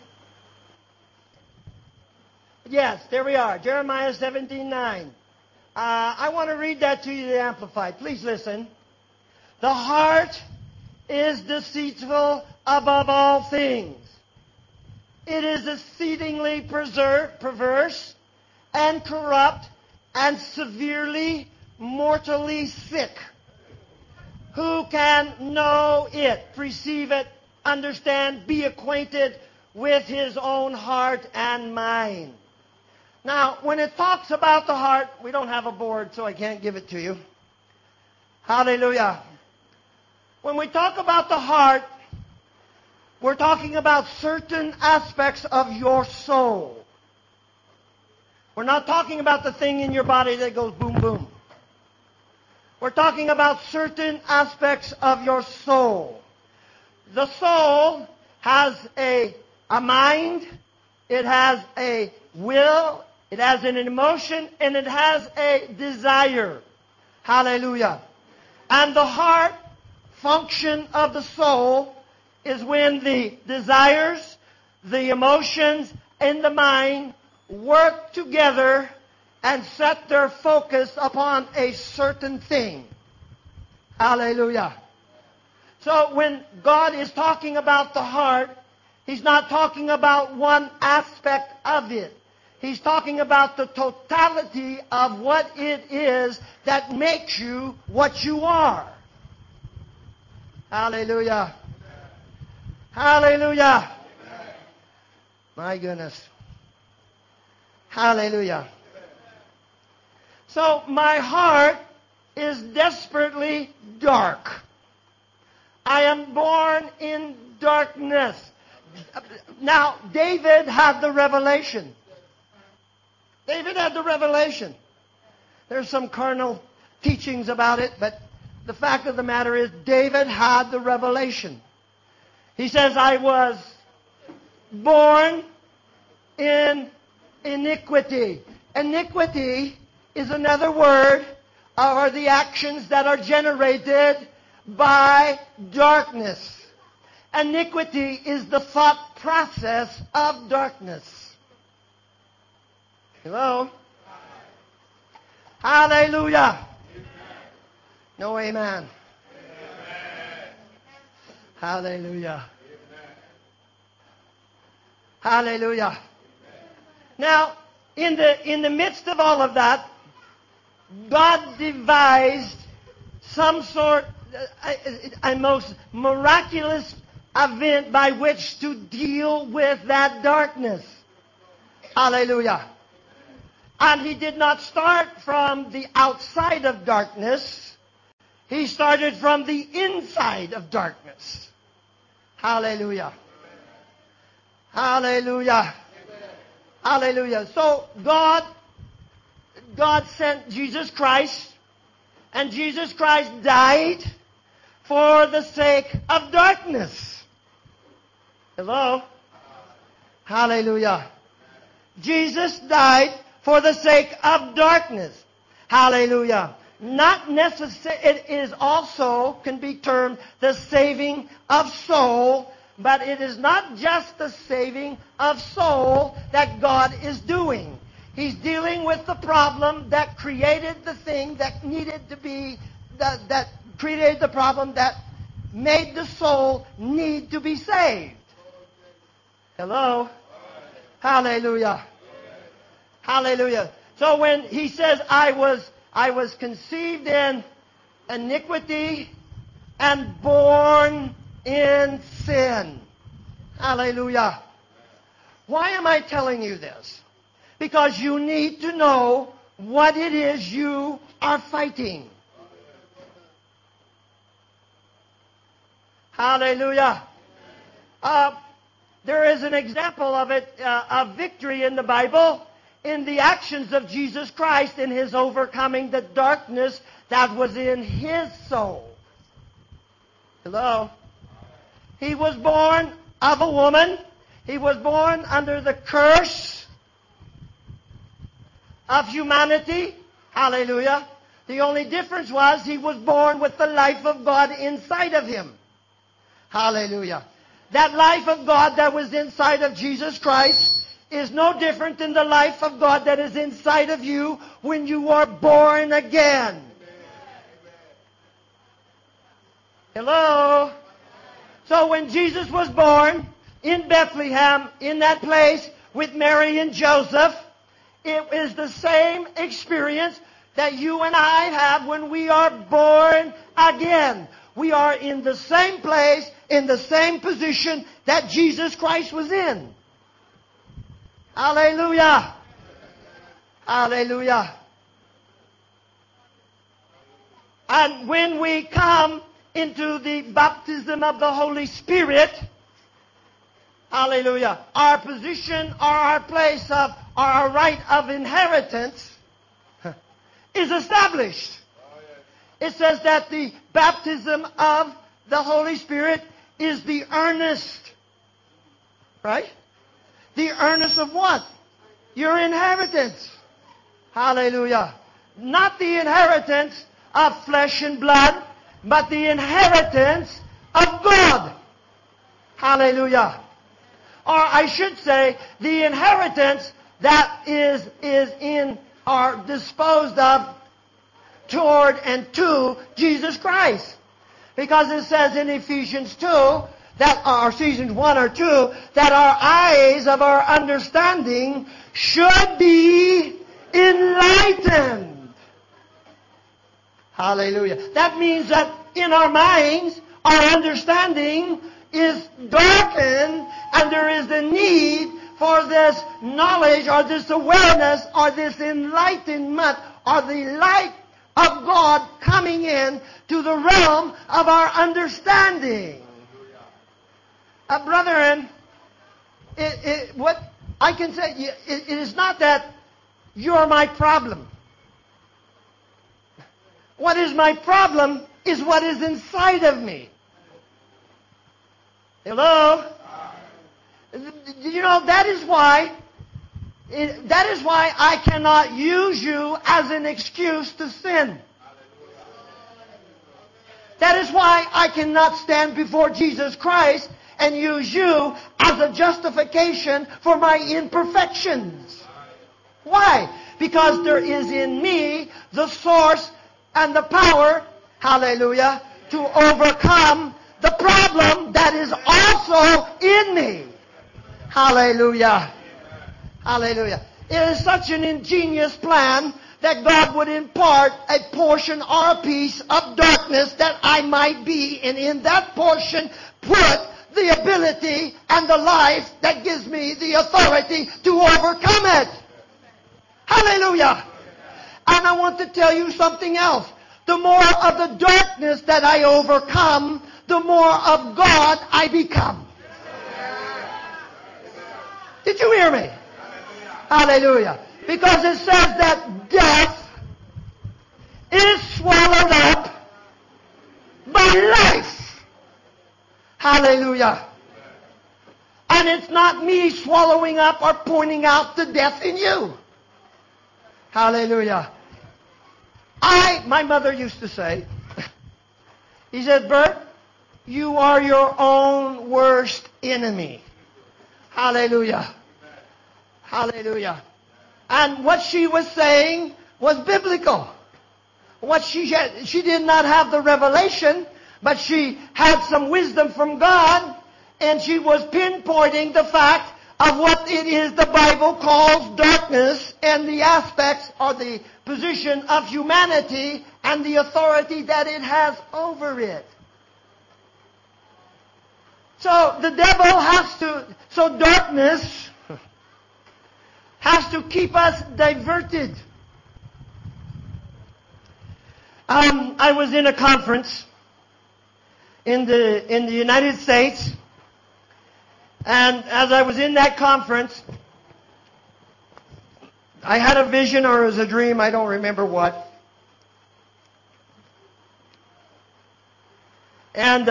Yes, there we are. Jeremiah 17:9. I want to read that to you, the Amplified. Please listen. The heart is deceitful above all things. It is exceedingly perverse and corrupt and severely, mortally sick. Who can know it, perceive it, understand, be acquainted with his own heart and mind? Now, when it talks about the heart, we don't have a board, so I can't give it to you. Hallelujah. When we talk about the heart, we're talking about certain aspects of your soul. We're not talking about the thing in your body that goes boom, boom. We're talking about certain aspects of your soul. The soul has a mind, it has a will, it has an emotion, and it has a desire. Hallelujah. And the heart function of the soul is when the desires, the emotions, and the mind work together and set their focus upon a certain thing. Hallelujah. So when God is talking about the heart, He's not talking about one aspect of it. He's talking about the totality of what it is that makes you what you are. Hallelujah. Hallelujah. My goodness. Hallelujah. So my heart is desperately dark. I am born in darkness. Now, David had the revelation. David had the revelation. There's some carnal teachings about it, but the fact of the matter is David had the revelation. He says, I was born in iniquity. Iniquity is another word, or the actions that are generated by darkness. Iniquity is the thought process of darkness. Hello? Hallelujah. No amen. Hallelujah. Hallelujah. Now, in the midst of all of that, God devised some sort, a most miraculous event by which to deal with that darkness. Hallelujah. And He did not start from the outside of darkness. He started from the inside of darkness. Hallelujah. Hallelujah. Hallelujah. So God sent Jesus Christ, and Jesus Christ died for the sake of darkness. Hello? Hallelujah. Jesus died for the sake of darkness. Hallelujah. Not necessarily, it is also, can be termed the saving of soul, but it is not just the saving of soul that God is doing. He's dealing with the problem that created the thing that needed to be, that created the problem that made the soul need to be saved. Hello? Hallelujah. Hallelujah. So when He says, I was conceived in iniquity and born in sin. Hallelujah. Why am I telling you this? Because you need to know what it is you are fighting. Hallelujah. There is an example of it, of victory in the Bible, in the actions of Jesus Christ in His overcoming the darkness that was in His soul. Hello? He was born of a woman. He was born under the curse of humanity. Hallelujah. The only difference was He was born with the life of God inside of Him. Hallelujah. That life of God that was inside of Jesus Christ is no different than the life of God that is inside of you when you are born again. Hello? So when Jesus was born in Bethlehem, in that place with Mary and Joseph, it is the same experience that you and I have when we are born again. We are in the same place, in the same position that Jesus Christ was in. Hallelujah. Hallelujah. And when we come into the baptism of the Holy Spirit, hallelujah, our position or our place of, or our right of inheritance is established. It says that the baptism of the Holy Spirit is the earnest. Right? The earnest of what? Your inheritance. Hallelujah. Not the inheritance of flesh and blood, but the inheritance of God. Hallelujah. Or I should say, the inheritance that is in are disposed of toward and to Jesus Christ. Because it says in Ephesians 2, that, or Ephesians 1 or 2, that our eyes of our understanding should be enlightened. Hallelujah. That means that in our minds, our understanding is darkened, and there is the need for this knowledge or this awareness or this enlightenment or the light of God coming in to the realm of our understanding. Brethren, what I can say, it is not that you're my problem. What is my problem is what is inside of me. Hello? You know, that is why I cannot use you as an excuse to sin. That is why I cannot stand before Jesus Christ and use you as a justification for my imperfections. Why? Because there is in me the source and the power, hallelujah, to overcome the problem that is also in me. Hallelujah. Hallelujah. It is such an ingenious plan that God would impart a portion or a piece of darkness that I might be, and in that portion put the ability and the life that gives me the authority to overcome it. Hallelujah. And I want to tell you something else. The more of the darkness that I overcome, the more of God I become. Did you hear me? Hallelujah. Because it says that death is swallowed up by life. Hallelujah. And it's not me swallowing up or pointing out the death in you. Hallelujah. My mother used to say, he said, Bert, you are your own worst enemy. Hallelujah. Hallelujah. And what she was saying was biblical. What she did not have the revelation, but she had some wisdom from God, and she was pinpointing the fact of what it is the Bible calls darkness and the aspects or the position of humanity and the authority that it has over it. So the devil so darkness has to keep us diverted. I was in a conference in the United States, and as I was in that conference, I had a vision, or it was a dream, I don't remember what. And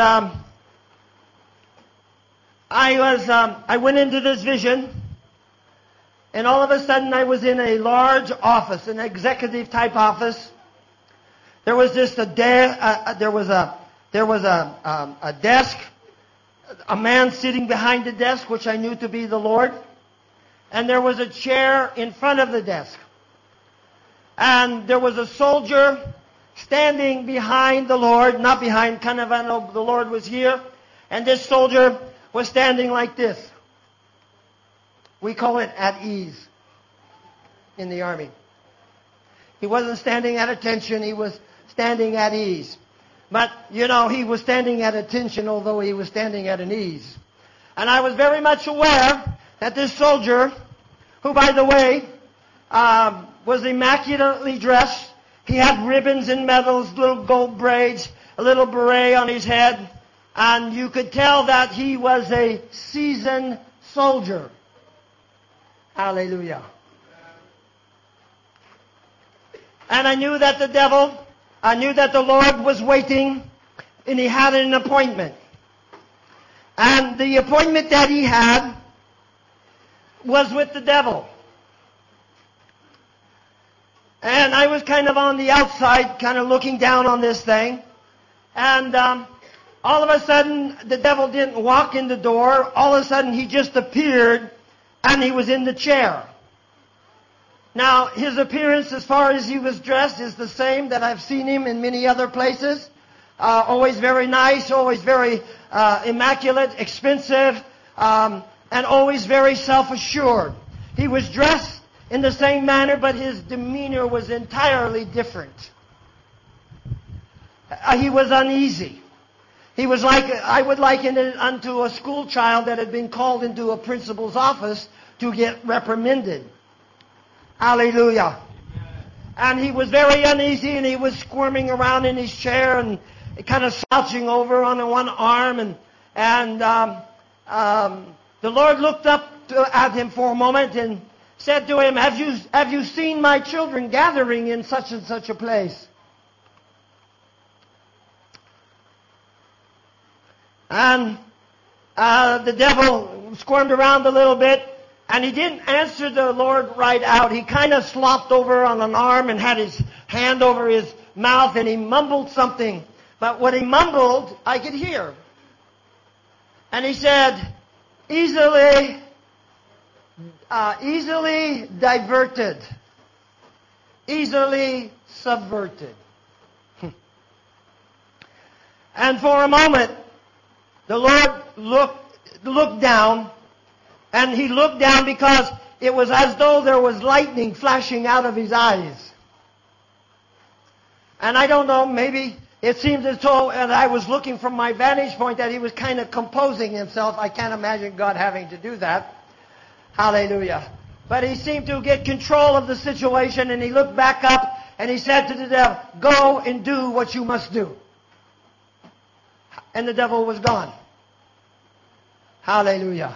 I went into this vision, and all of a sudden I was in a large office, an executive type office. There was just a desk, a man sitting behind the desk, which I knew to be the Lord, and there was a chair in front of the desk, and there was a soldier standing behind the Lord, not behind, kind of, I know the Lord was here, and this soldier was standing like this. We call it at ease in the army. He wasn't standing at attention, he was standing at ease. But, you know, he was standing at attention, although he was standing at an ease. And I was very much aware that this soldier, who, by the way, was immaculately dressed, he had ribbons and medals, little gold braids, a little beret on his head, and you could tell that he was a seasoned soldier. Hallelujah. And I knew that the Lord was waiting, and he had an appointment. And the appointment that he had was with the devil. And I was kind of on the outside, kind of looking down on this thing. And all of a sudden, the devil didn't walk in the door. All of a sudden, he just appeared, and he was in the chair. Now, his appearance as far as he was dressed is the same that I've seen him in many other places. Always very nice, always very immaculate, expensive, and always very self-assured. He was dressed in the same manner, but his demeanor was entirely different. He was uneasy. He was like, I would liken it unto a school child that had been called into a principal's office to get reprimanded. Hallelujah. And he was very uneasy, and he was squirming around in his chair and kind of slouching over on one arm. And the Lord looked up at him for a moment and said to him, have you seen my children gathering in such and such a place? And the devil squirmed around a little bit, and he didn't answer the Lord right out. He kind of slopped over on an arm and had his hand over his mouth, and he mumbled something. But what he mumbled, I could hear. And he said, easily diverted, easily subverted. And for a moment, the Lord looked down, and he looked down because it was as though there was lightning flashing out of his eyes. And I don't know, maybe it seems as though, and I was looking from my vantage point, that he was kind of composing himself. I can't imagine God having to do that. Hallelujah. But he seemed to get control of the situation, and he looked back up, and he said to the devil, go and do what you must do. And the devil was gone. Hallelujah.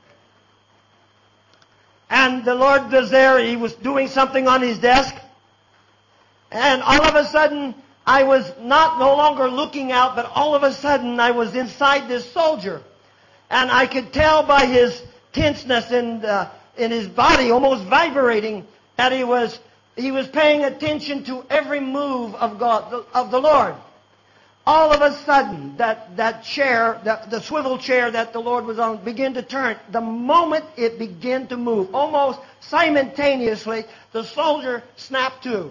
And the Lord was there. He was doing something on his desk. And all of a sudden, I was no longer looking out, but all of a sudden, I was inside this soldier. And I could tell by his tenseness in his body, almost vibrating, that he was paying attention to every move of God, of the Lord. All of a sudden, that chair, the swivel chair that the Lord was on, began to turn. The moment it began to move, almost simultaneously, the soldier snapped to.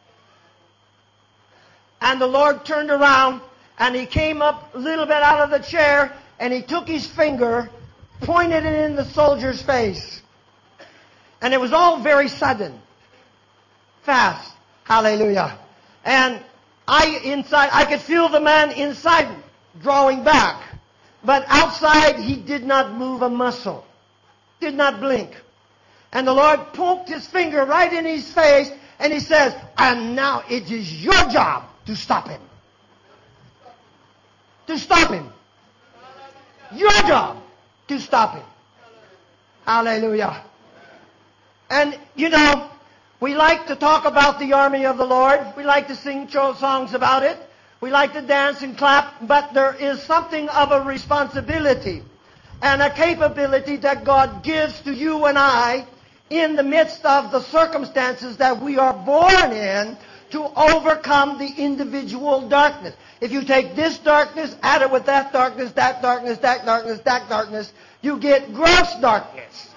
And the Lord turned around, and he came up a little bit out of the chair, and he took his finger, pointed it in the soldier's face. And it was all very sudden. Fast. Hallelujah. And I could feel the man inside drawing back. But outside, he did not move a muscle. Did not blink. And the Lord poked his finger right in his face, and he says, and now it is your job to stop him. To stop him. Your job to stop him. Hallelujah. And, we like to talk about the army of the Lord. We like to sing songs about it. We like to dance and clap. But there is something of a responsibility and a capability that God gives to you and I in the midst of the circumstances that we are born in to overcome the individual darkness. If you take this darkness, add it with that darkness, that darkness, that darkness, that darkness, you get gross darkness.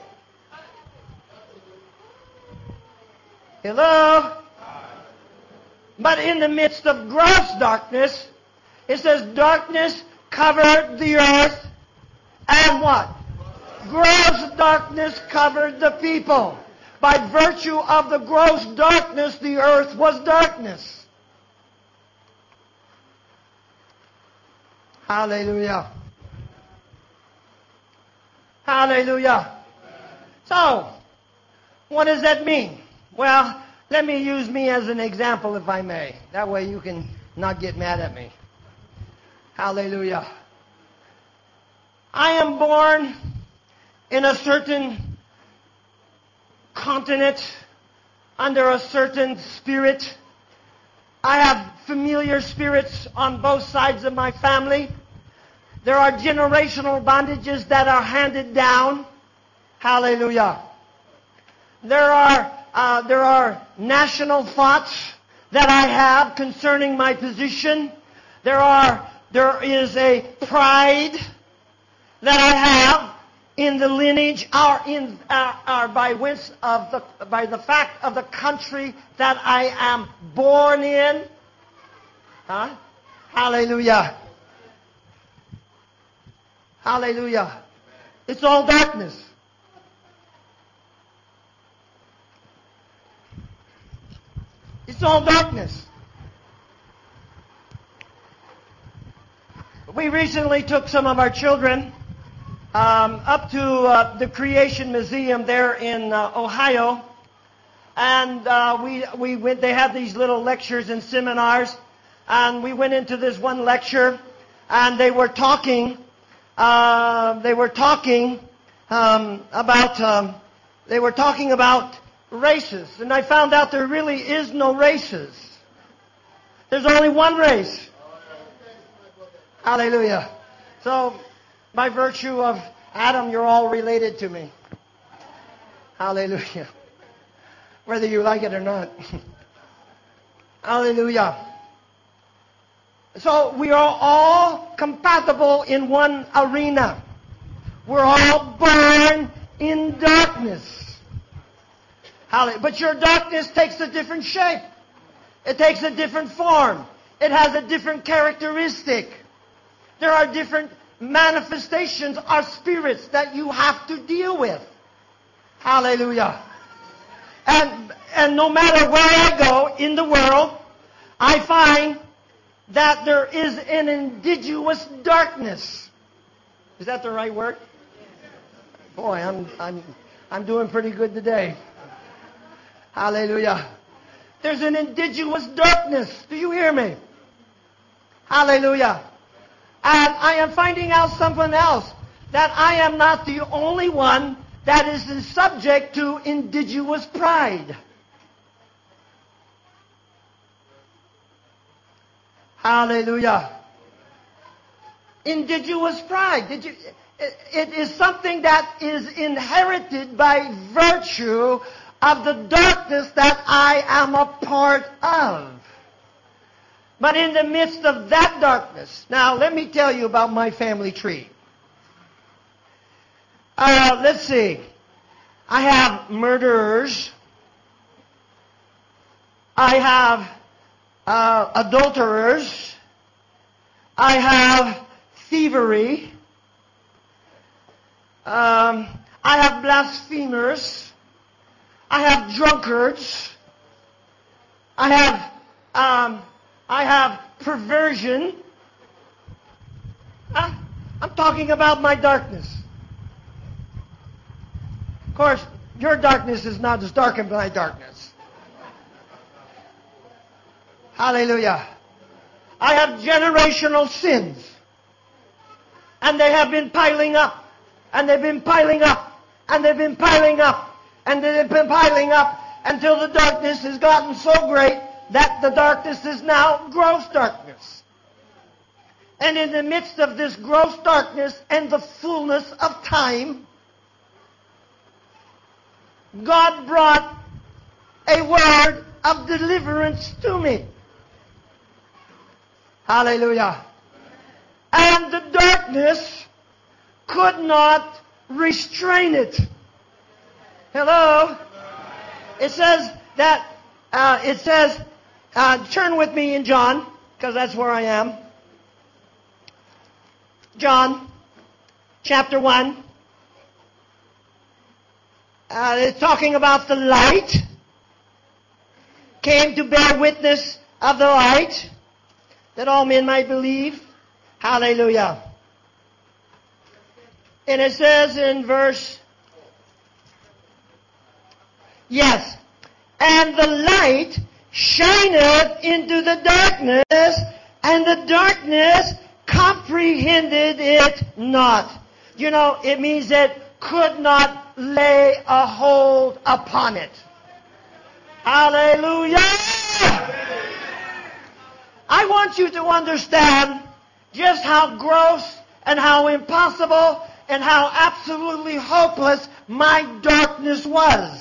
Hello? But in the midst of gross darkness, it says darkness covered the earth, and what? Gross darkness covered the people. By virtue of the gross darkness, the earth was darkness. Hallelujah. Hallelujah. So, what does that mean? Well, let me use me as an example, if I may. That way you can not get mad at me. Hallelujah. I am born in a certain continent, under a certain spirit. I have familiar spirits on both sides of my family. There are generational bondages that are handed down. Hallelujah. There are national thoughts that I have concerning my position. There is a pride that I have in the lineage, by the fact of the country that I am born in. Huh? Hallelujah. Hallelujah. It's all darkness. It's all darkness. We recently took some of our children up to the Creation Museum there in Ohio, and we went. They had these little lectures and seminars, and we went into this one lecture, and they were talking. They were talking about races, and I found out there really is no races. There's only one race. Hallelujah. So, by virtue of Adam, you're all related to me. Hallelujah. Whether you like it or not. Hallelujah. So, we are all compatible in one arena. We're all born in darkness. But your darkness takes a different shape. It takes a different form. It has a different characteristic. There are different manifestations or spirits that you have to deal with. Hallelujah. And no matter where I go in the world, I find that there is an indigenous darkness. Is that the right word? Boy, I'm doing pretty good today. Hallelujah. There's an indigenous darkness. Do you hear me? Hallelujah. And I am finding out something else. That I am not the only one that is subject to indigenous pride. Hallelujah. Indigenous pride. It is something that is inherited by virtue of the darkness that I am a part of. But in the midst of that darkness, now let me tell you about my family tree. Let's see. I have murderers. I have adulterers. I have thievery. I have blasphemers. I have drunkards. I have perversion. I'm talking about my darkness. Of course, your darkness is not as dark as my darkness. Hallelujah. I have generational sins. And they have been piling up. And they've been piling up. And they've been piling up. And they've been piling up until the darkness has gotten so great that the darkness is now gross darkness. And in the midst of this gross darkness and the fullness of time, God brought a word of deliverance to me. Hallelujah. And the darkness could not restrain it. Hello? It says that, turn with me in John, because that's where I am. John, chapter 1. It's talking about the light. Came to bear witness of the light, that all men might believe. Hallelujah. And it says in verse... Yes. And the light shineth into the darkness, and the darkness comprehended it not. You know, it means it could not lay a hold upon it. Hallelujah! I want you to understand just how gross and how impossible and how absolutely hopeless my darkness was.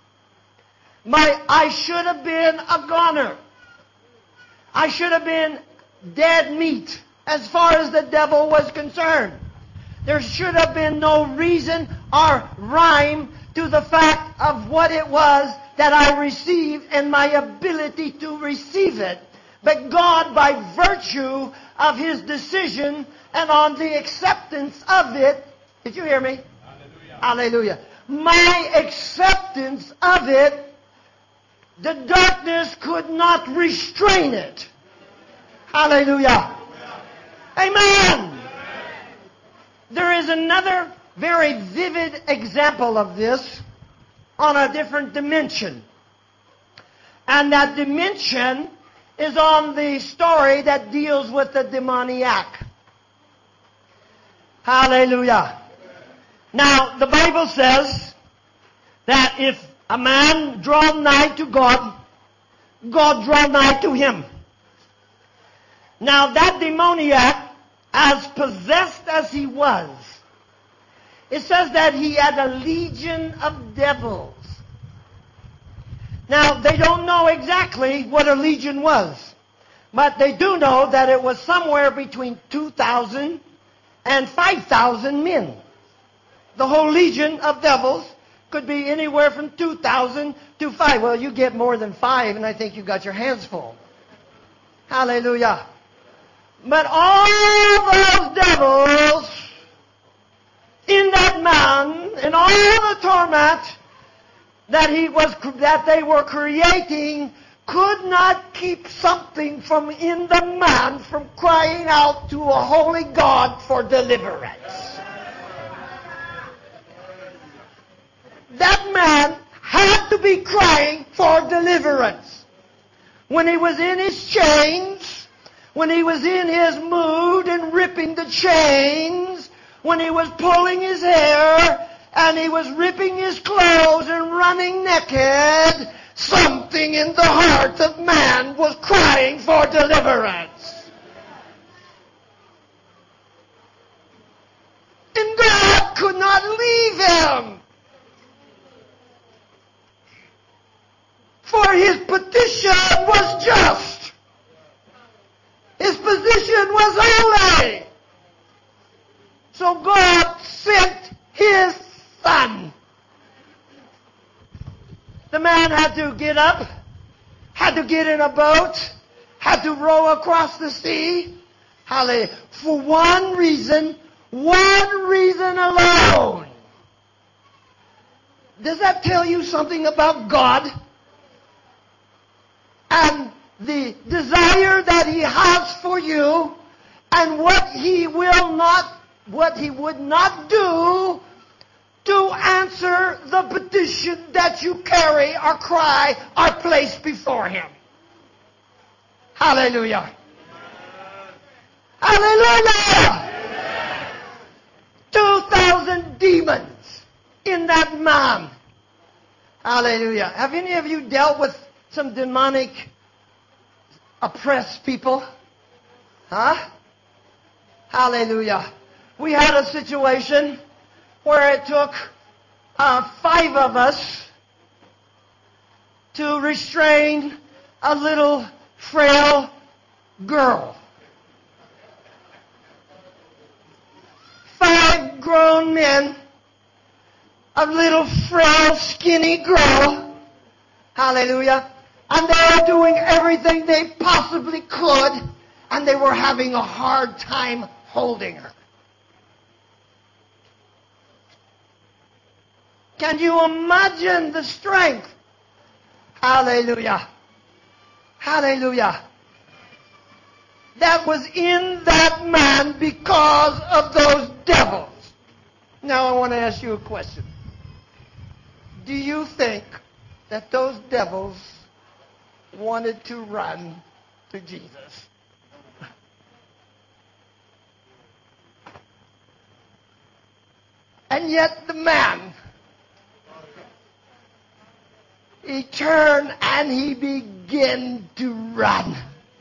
I should have been a goner. I should have been dead meat as far as the devil was concerned. There should have been no reason or rhyme to the fact of what it was that I received and my ability to receive it. But God, by virtue of His decision and on the acceptance of it, did you hear me? Hallelujah. My acceptance of it, the darkness could not restrain it. Hallelujah. Amen. There is another very vivid example of this on a different dimension. And that dimension is on the story that deals with the demoniac. Hallelujah. Now, the Bible says that if a man draw nigh to God, God draw nigh to him. Now, that demoniac, as possessed as he was, it says that he had a legion of devils. Now, they don't know exactly what a legion was, but they do know that it was somewhere between 2,000 and 5,000 men. The whole legion of devils could be anywhere from 2,000 to 5. Well, you get more than 5, and I think you got your hands full. Hallelujah. But all those devils in that man, and all the torment that they were creating, could not keep something from in the man from crying out to a holy God for deliverance. That man had to be crying for deliverance. When he was in his chains, when he was in his mood and ripping the chains, when he was pulling his hair and he was ripping his clothes and running naked, something in the heart of man was crying for deliverance. And God could not leave him. For his petition was just. His position was holy. So God sent His Son. The man had to get up, had to get in a boat, had to row across the sea. Hallelujah. For one reason alone. Does that tell you something about God? And the desire that He has for you, and what He would not do to answer the petition that you carry or cry or place before Him. Hallelujah. Hallelujah. 2,000 demons in that man. Hallelujah. Have any of you dealt with some demonic oppressed people? Huh? Hallelujah. We had a situation where it took 5 of us to restrain a little frail girl. 5 grown men, a little frail skinny girl. Hallelujah. And they were doing everything they possibly could, and they were having a hard time holding her. Can you imagine the strength? Hallelujah. Hallelujah. That was in that man because of those devils. Now I want to ask you a question. Do you think that those devils wanted to run to Jesus? And yet the man, he turned and he began to run.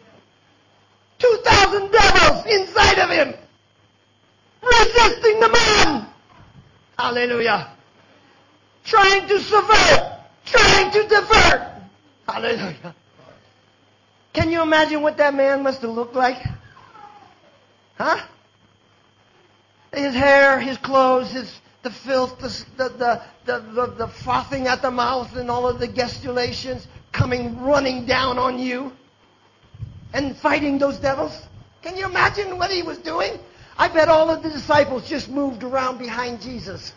2,000 devils inside of him, resisting the man. Hallelujah. Trying to subvert, trying to divert. Hallelujah. Can you imagine what that man must have looked like? Huh? His hair, his clothes, the filth, the frothing at the mouth, and all of the gesticulations coming running down on you and fighting those devils. Can you imagine what he was doing? I bet all of the disciples just moved around behind Jesus.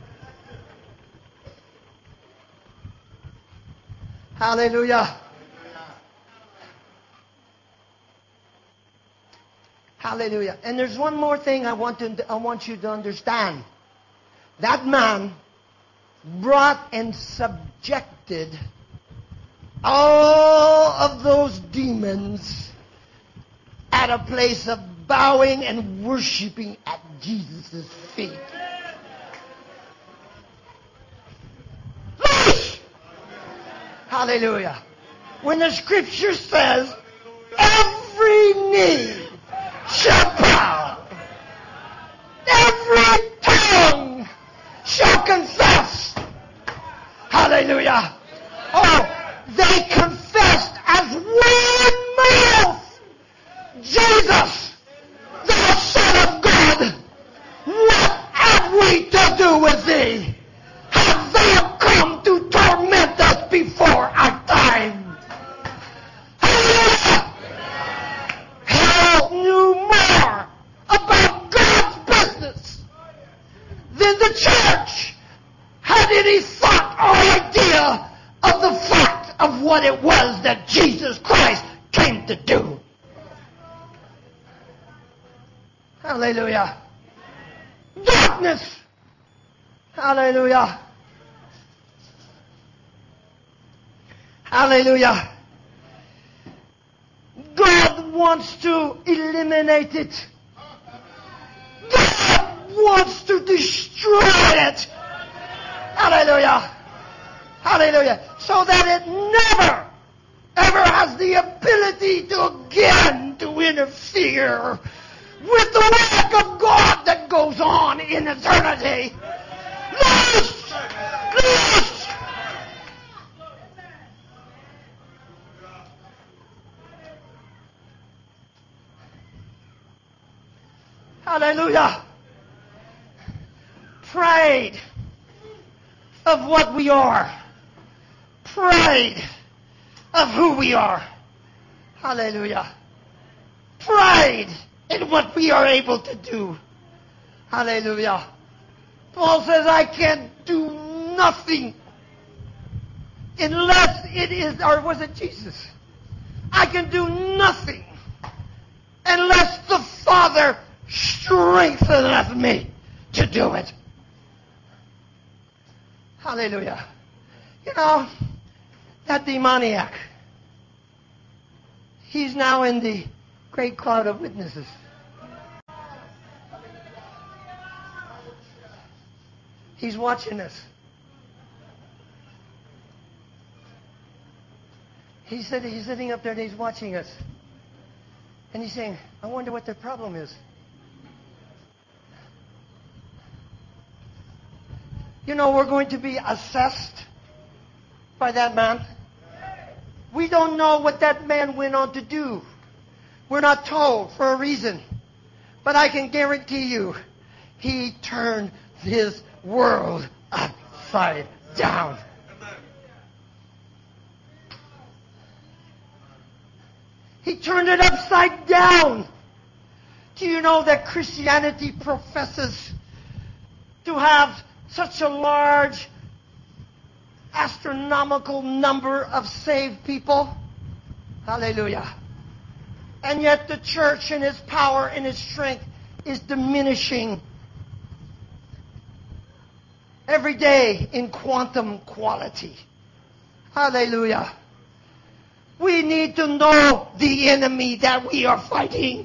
Hallelujah. Hallelujah. And there's one more thing I want you to understand. That man brought and subjected all of those demons at a place of bowing and worshiping at Jesus' feet. Hallelujah. When the scripture says, every knee shall bow, every tongue shall confess. Hallelujah. Oh, they confessed as one mouth, Jesus, the Son of God, what have we to do with thee? Hast thou come to torment us before our time? Hallelujah! Hell knew more about God's business than the church had any thought or idea of the fact of what it was that Jesus Christ came to do. Hallelujah. Darkness. Hallelujah. Hallelujah. God wants to eliminate it. God wants to destroy it. Hallelujah. Hallelujah. So that it never, ever has the ability to again to interfere with the work of God that goes on in eternity. Loose! Loose! Hallelujah. Pride of what we are. Pride of who we are. Hallelujah. Pride in what we are able to do. Hallelujah. Paul says, I can do nothing unless it is, or was it Jesus? I can do nothing unless the Father strengtheneth me to do it. Hallelujah. You know, that demoniac, he's now in the great cloud of witnesses. He's watching us. He's sitting up there and he's watching us. And he's saying, I wonder what their problem is. You know, we're going to be assessed by that man. We don't know what that man went on to do. We're not told for a reason. But I can guarantee you, he turned his world upside down. He turned it upside down. Do you know that Christianity professes to have such a large, astronomical number of saved people? Hallelujah. And yet the church in its power and its strength is diminishing every day in quantum quality. Hallelujah. We need to know the enemy that we are fighting.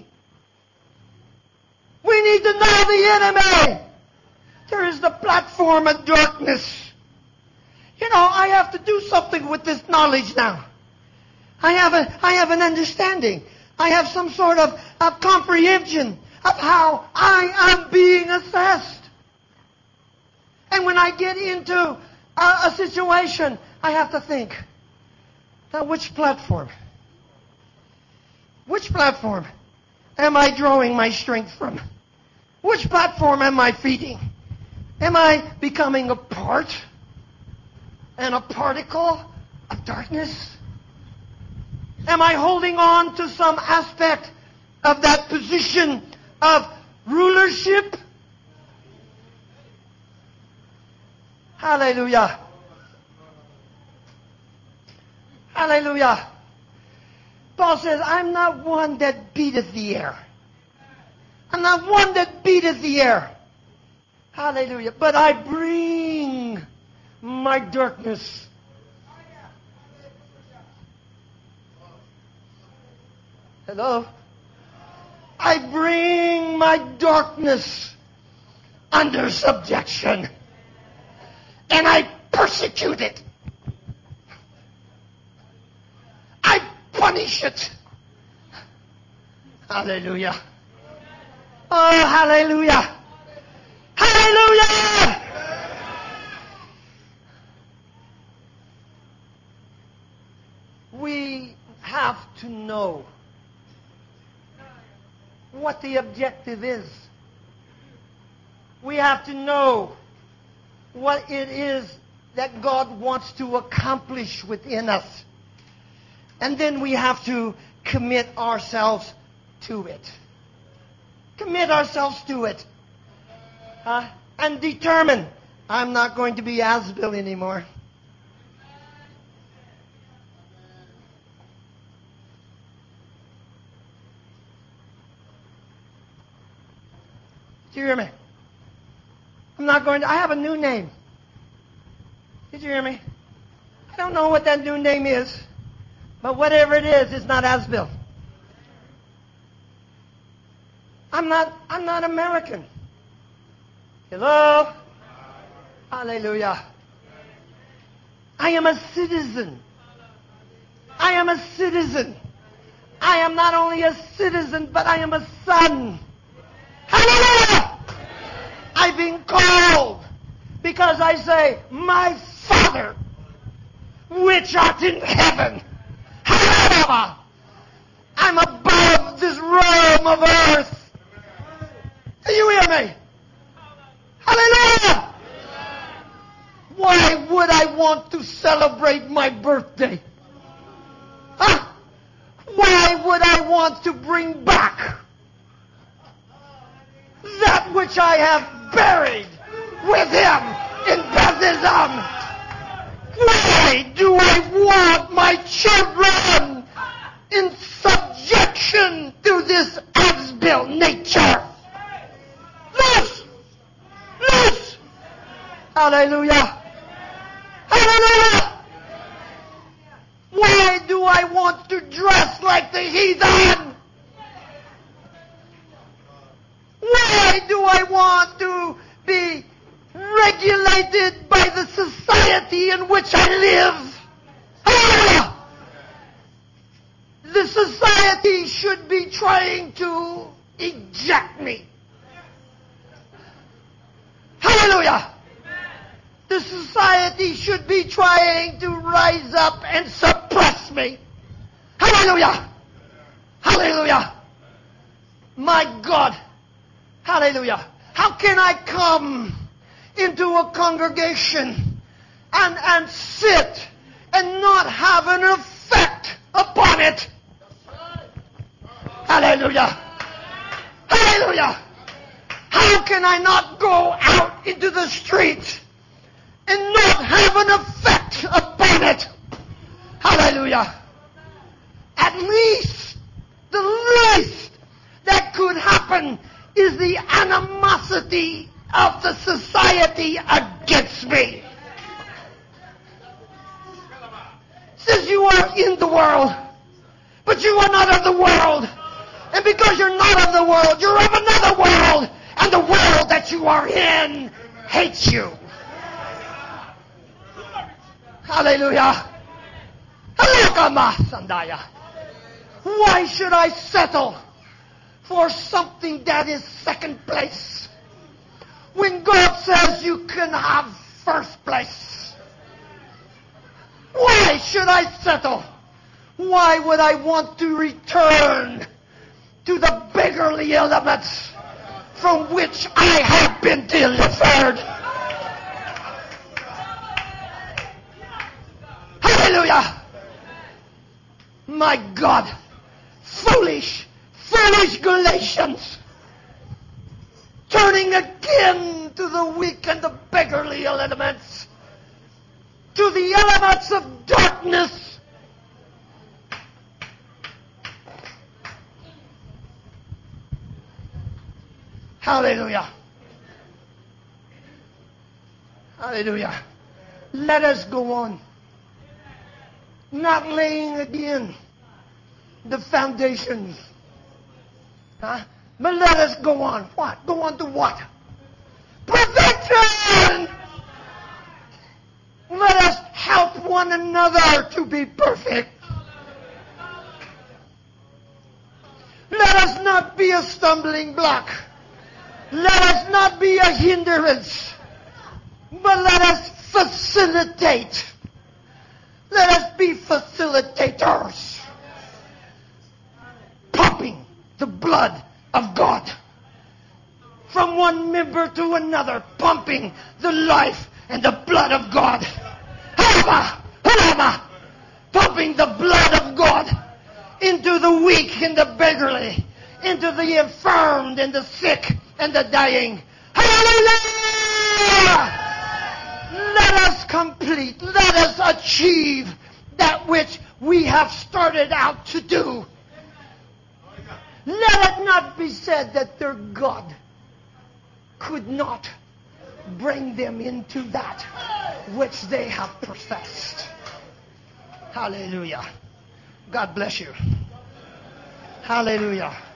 We need to know the enemy. There is the platform of darkness. You know, I have to do something with this knowledge now. I have an understanding. I have some sort of comprehension of how I am being assessed. And when I get into a situation, I have to think, now which platform? Which platform am I drawing my strength from? Which platform am I feeding? Am I becoming a part and a particle of darkness? Am I holding on to some aspect of that position of rulership? Hallelujah. Hallelujah. Paul says, I'm not one that beateth the air. I'm not one that beateth the air. Hallelujah. But I bring my darkness. Hello? I bring my darkness under subjection. And I persecute it. I punish it. Hallelujah. Oh, hallelujah. Hallelujah. We have to know what the objective is. We have to know what it is that God wants to accomplish within us. And then we have to commit ourselves to it. Commit ourselves to it. And determine, I'm not going to be Asbill anymore. Did you hear me? I have a new name. Did you hear me? I don't know what that new name is, but whatever it is, it's not Asbill. I'm not American. Hello? Hallelujah. I am a citizen. I am a citizen. I am not only a citizen, but I am a son. Hallelujah! I've been called because I say, my Father, which art in heaven. Hallelujah! I'm above this realm of earth. Do you hear me? Hallelujah! Why would I want to celebrate my birthday? Huh? Why would I want to bring back that which I have buried with Him in baptism? Why do I want my children in subjection to this Asbill nature? Loose! Loose! Hallelujah! Hallelujah! Why do I want to dress like the heathen? Why do I want to be regulated by the society in which I live? Hallelujah! The society should be trying to eject me. Hallelujah! The society should be trying to rise up and suppress me. Hallelujah! Hallelujah! My God! Hallelujah! How can I come into a congregation and sit and not have an effect upon it? Hallelujah! Hallelujah! How can I not go out into the street and not have an effect upon it? Hallelujah! At least, the least that could happen is the animosity of the society against me. Says you are in the world, but you are not of the world. And because you're not of the world, you're of another world. And the world that you are in hates you. Hallelujah. Why should I settle for something that is second place when God says you can have first place? Why should I settle? Why would I want to return to the beggarly elements from which I have been delivered. Hallelujah. My God. Foolish Galatians. Turning again to the weak and the beggarly elements. To the elements of darkness. Hallelujah. Hallelujah. Let us go on. Not laying again the foundations. But let us go on. What? Go on to what? Perfection! Let us help one another to be perfect. Let us not be a stumbling block. Let us not be a hindrance. But let us facilitate. Let us be facilitators. Pumping the blood of God from one member to another. Pumping the life and the blood of God. Pumping the blood of God into the weak and the beggarly, into the infirmed and the sick and the dying. Hallelujah! Let us complete, let us achieve that which we have started out to do. Let it not be said that their God could not bring them into that which they have professed. Hallelujah. God bless you. Hallelujah.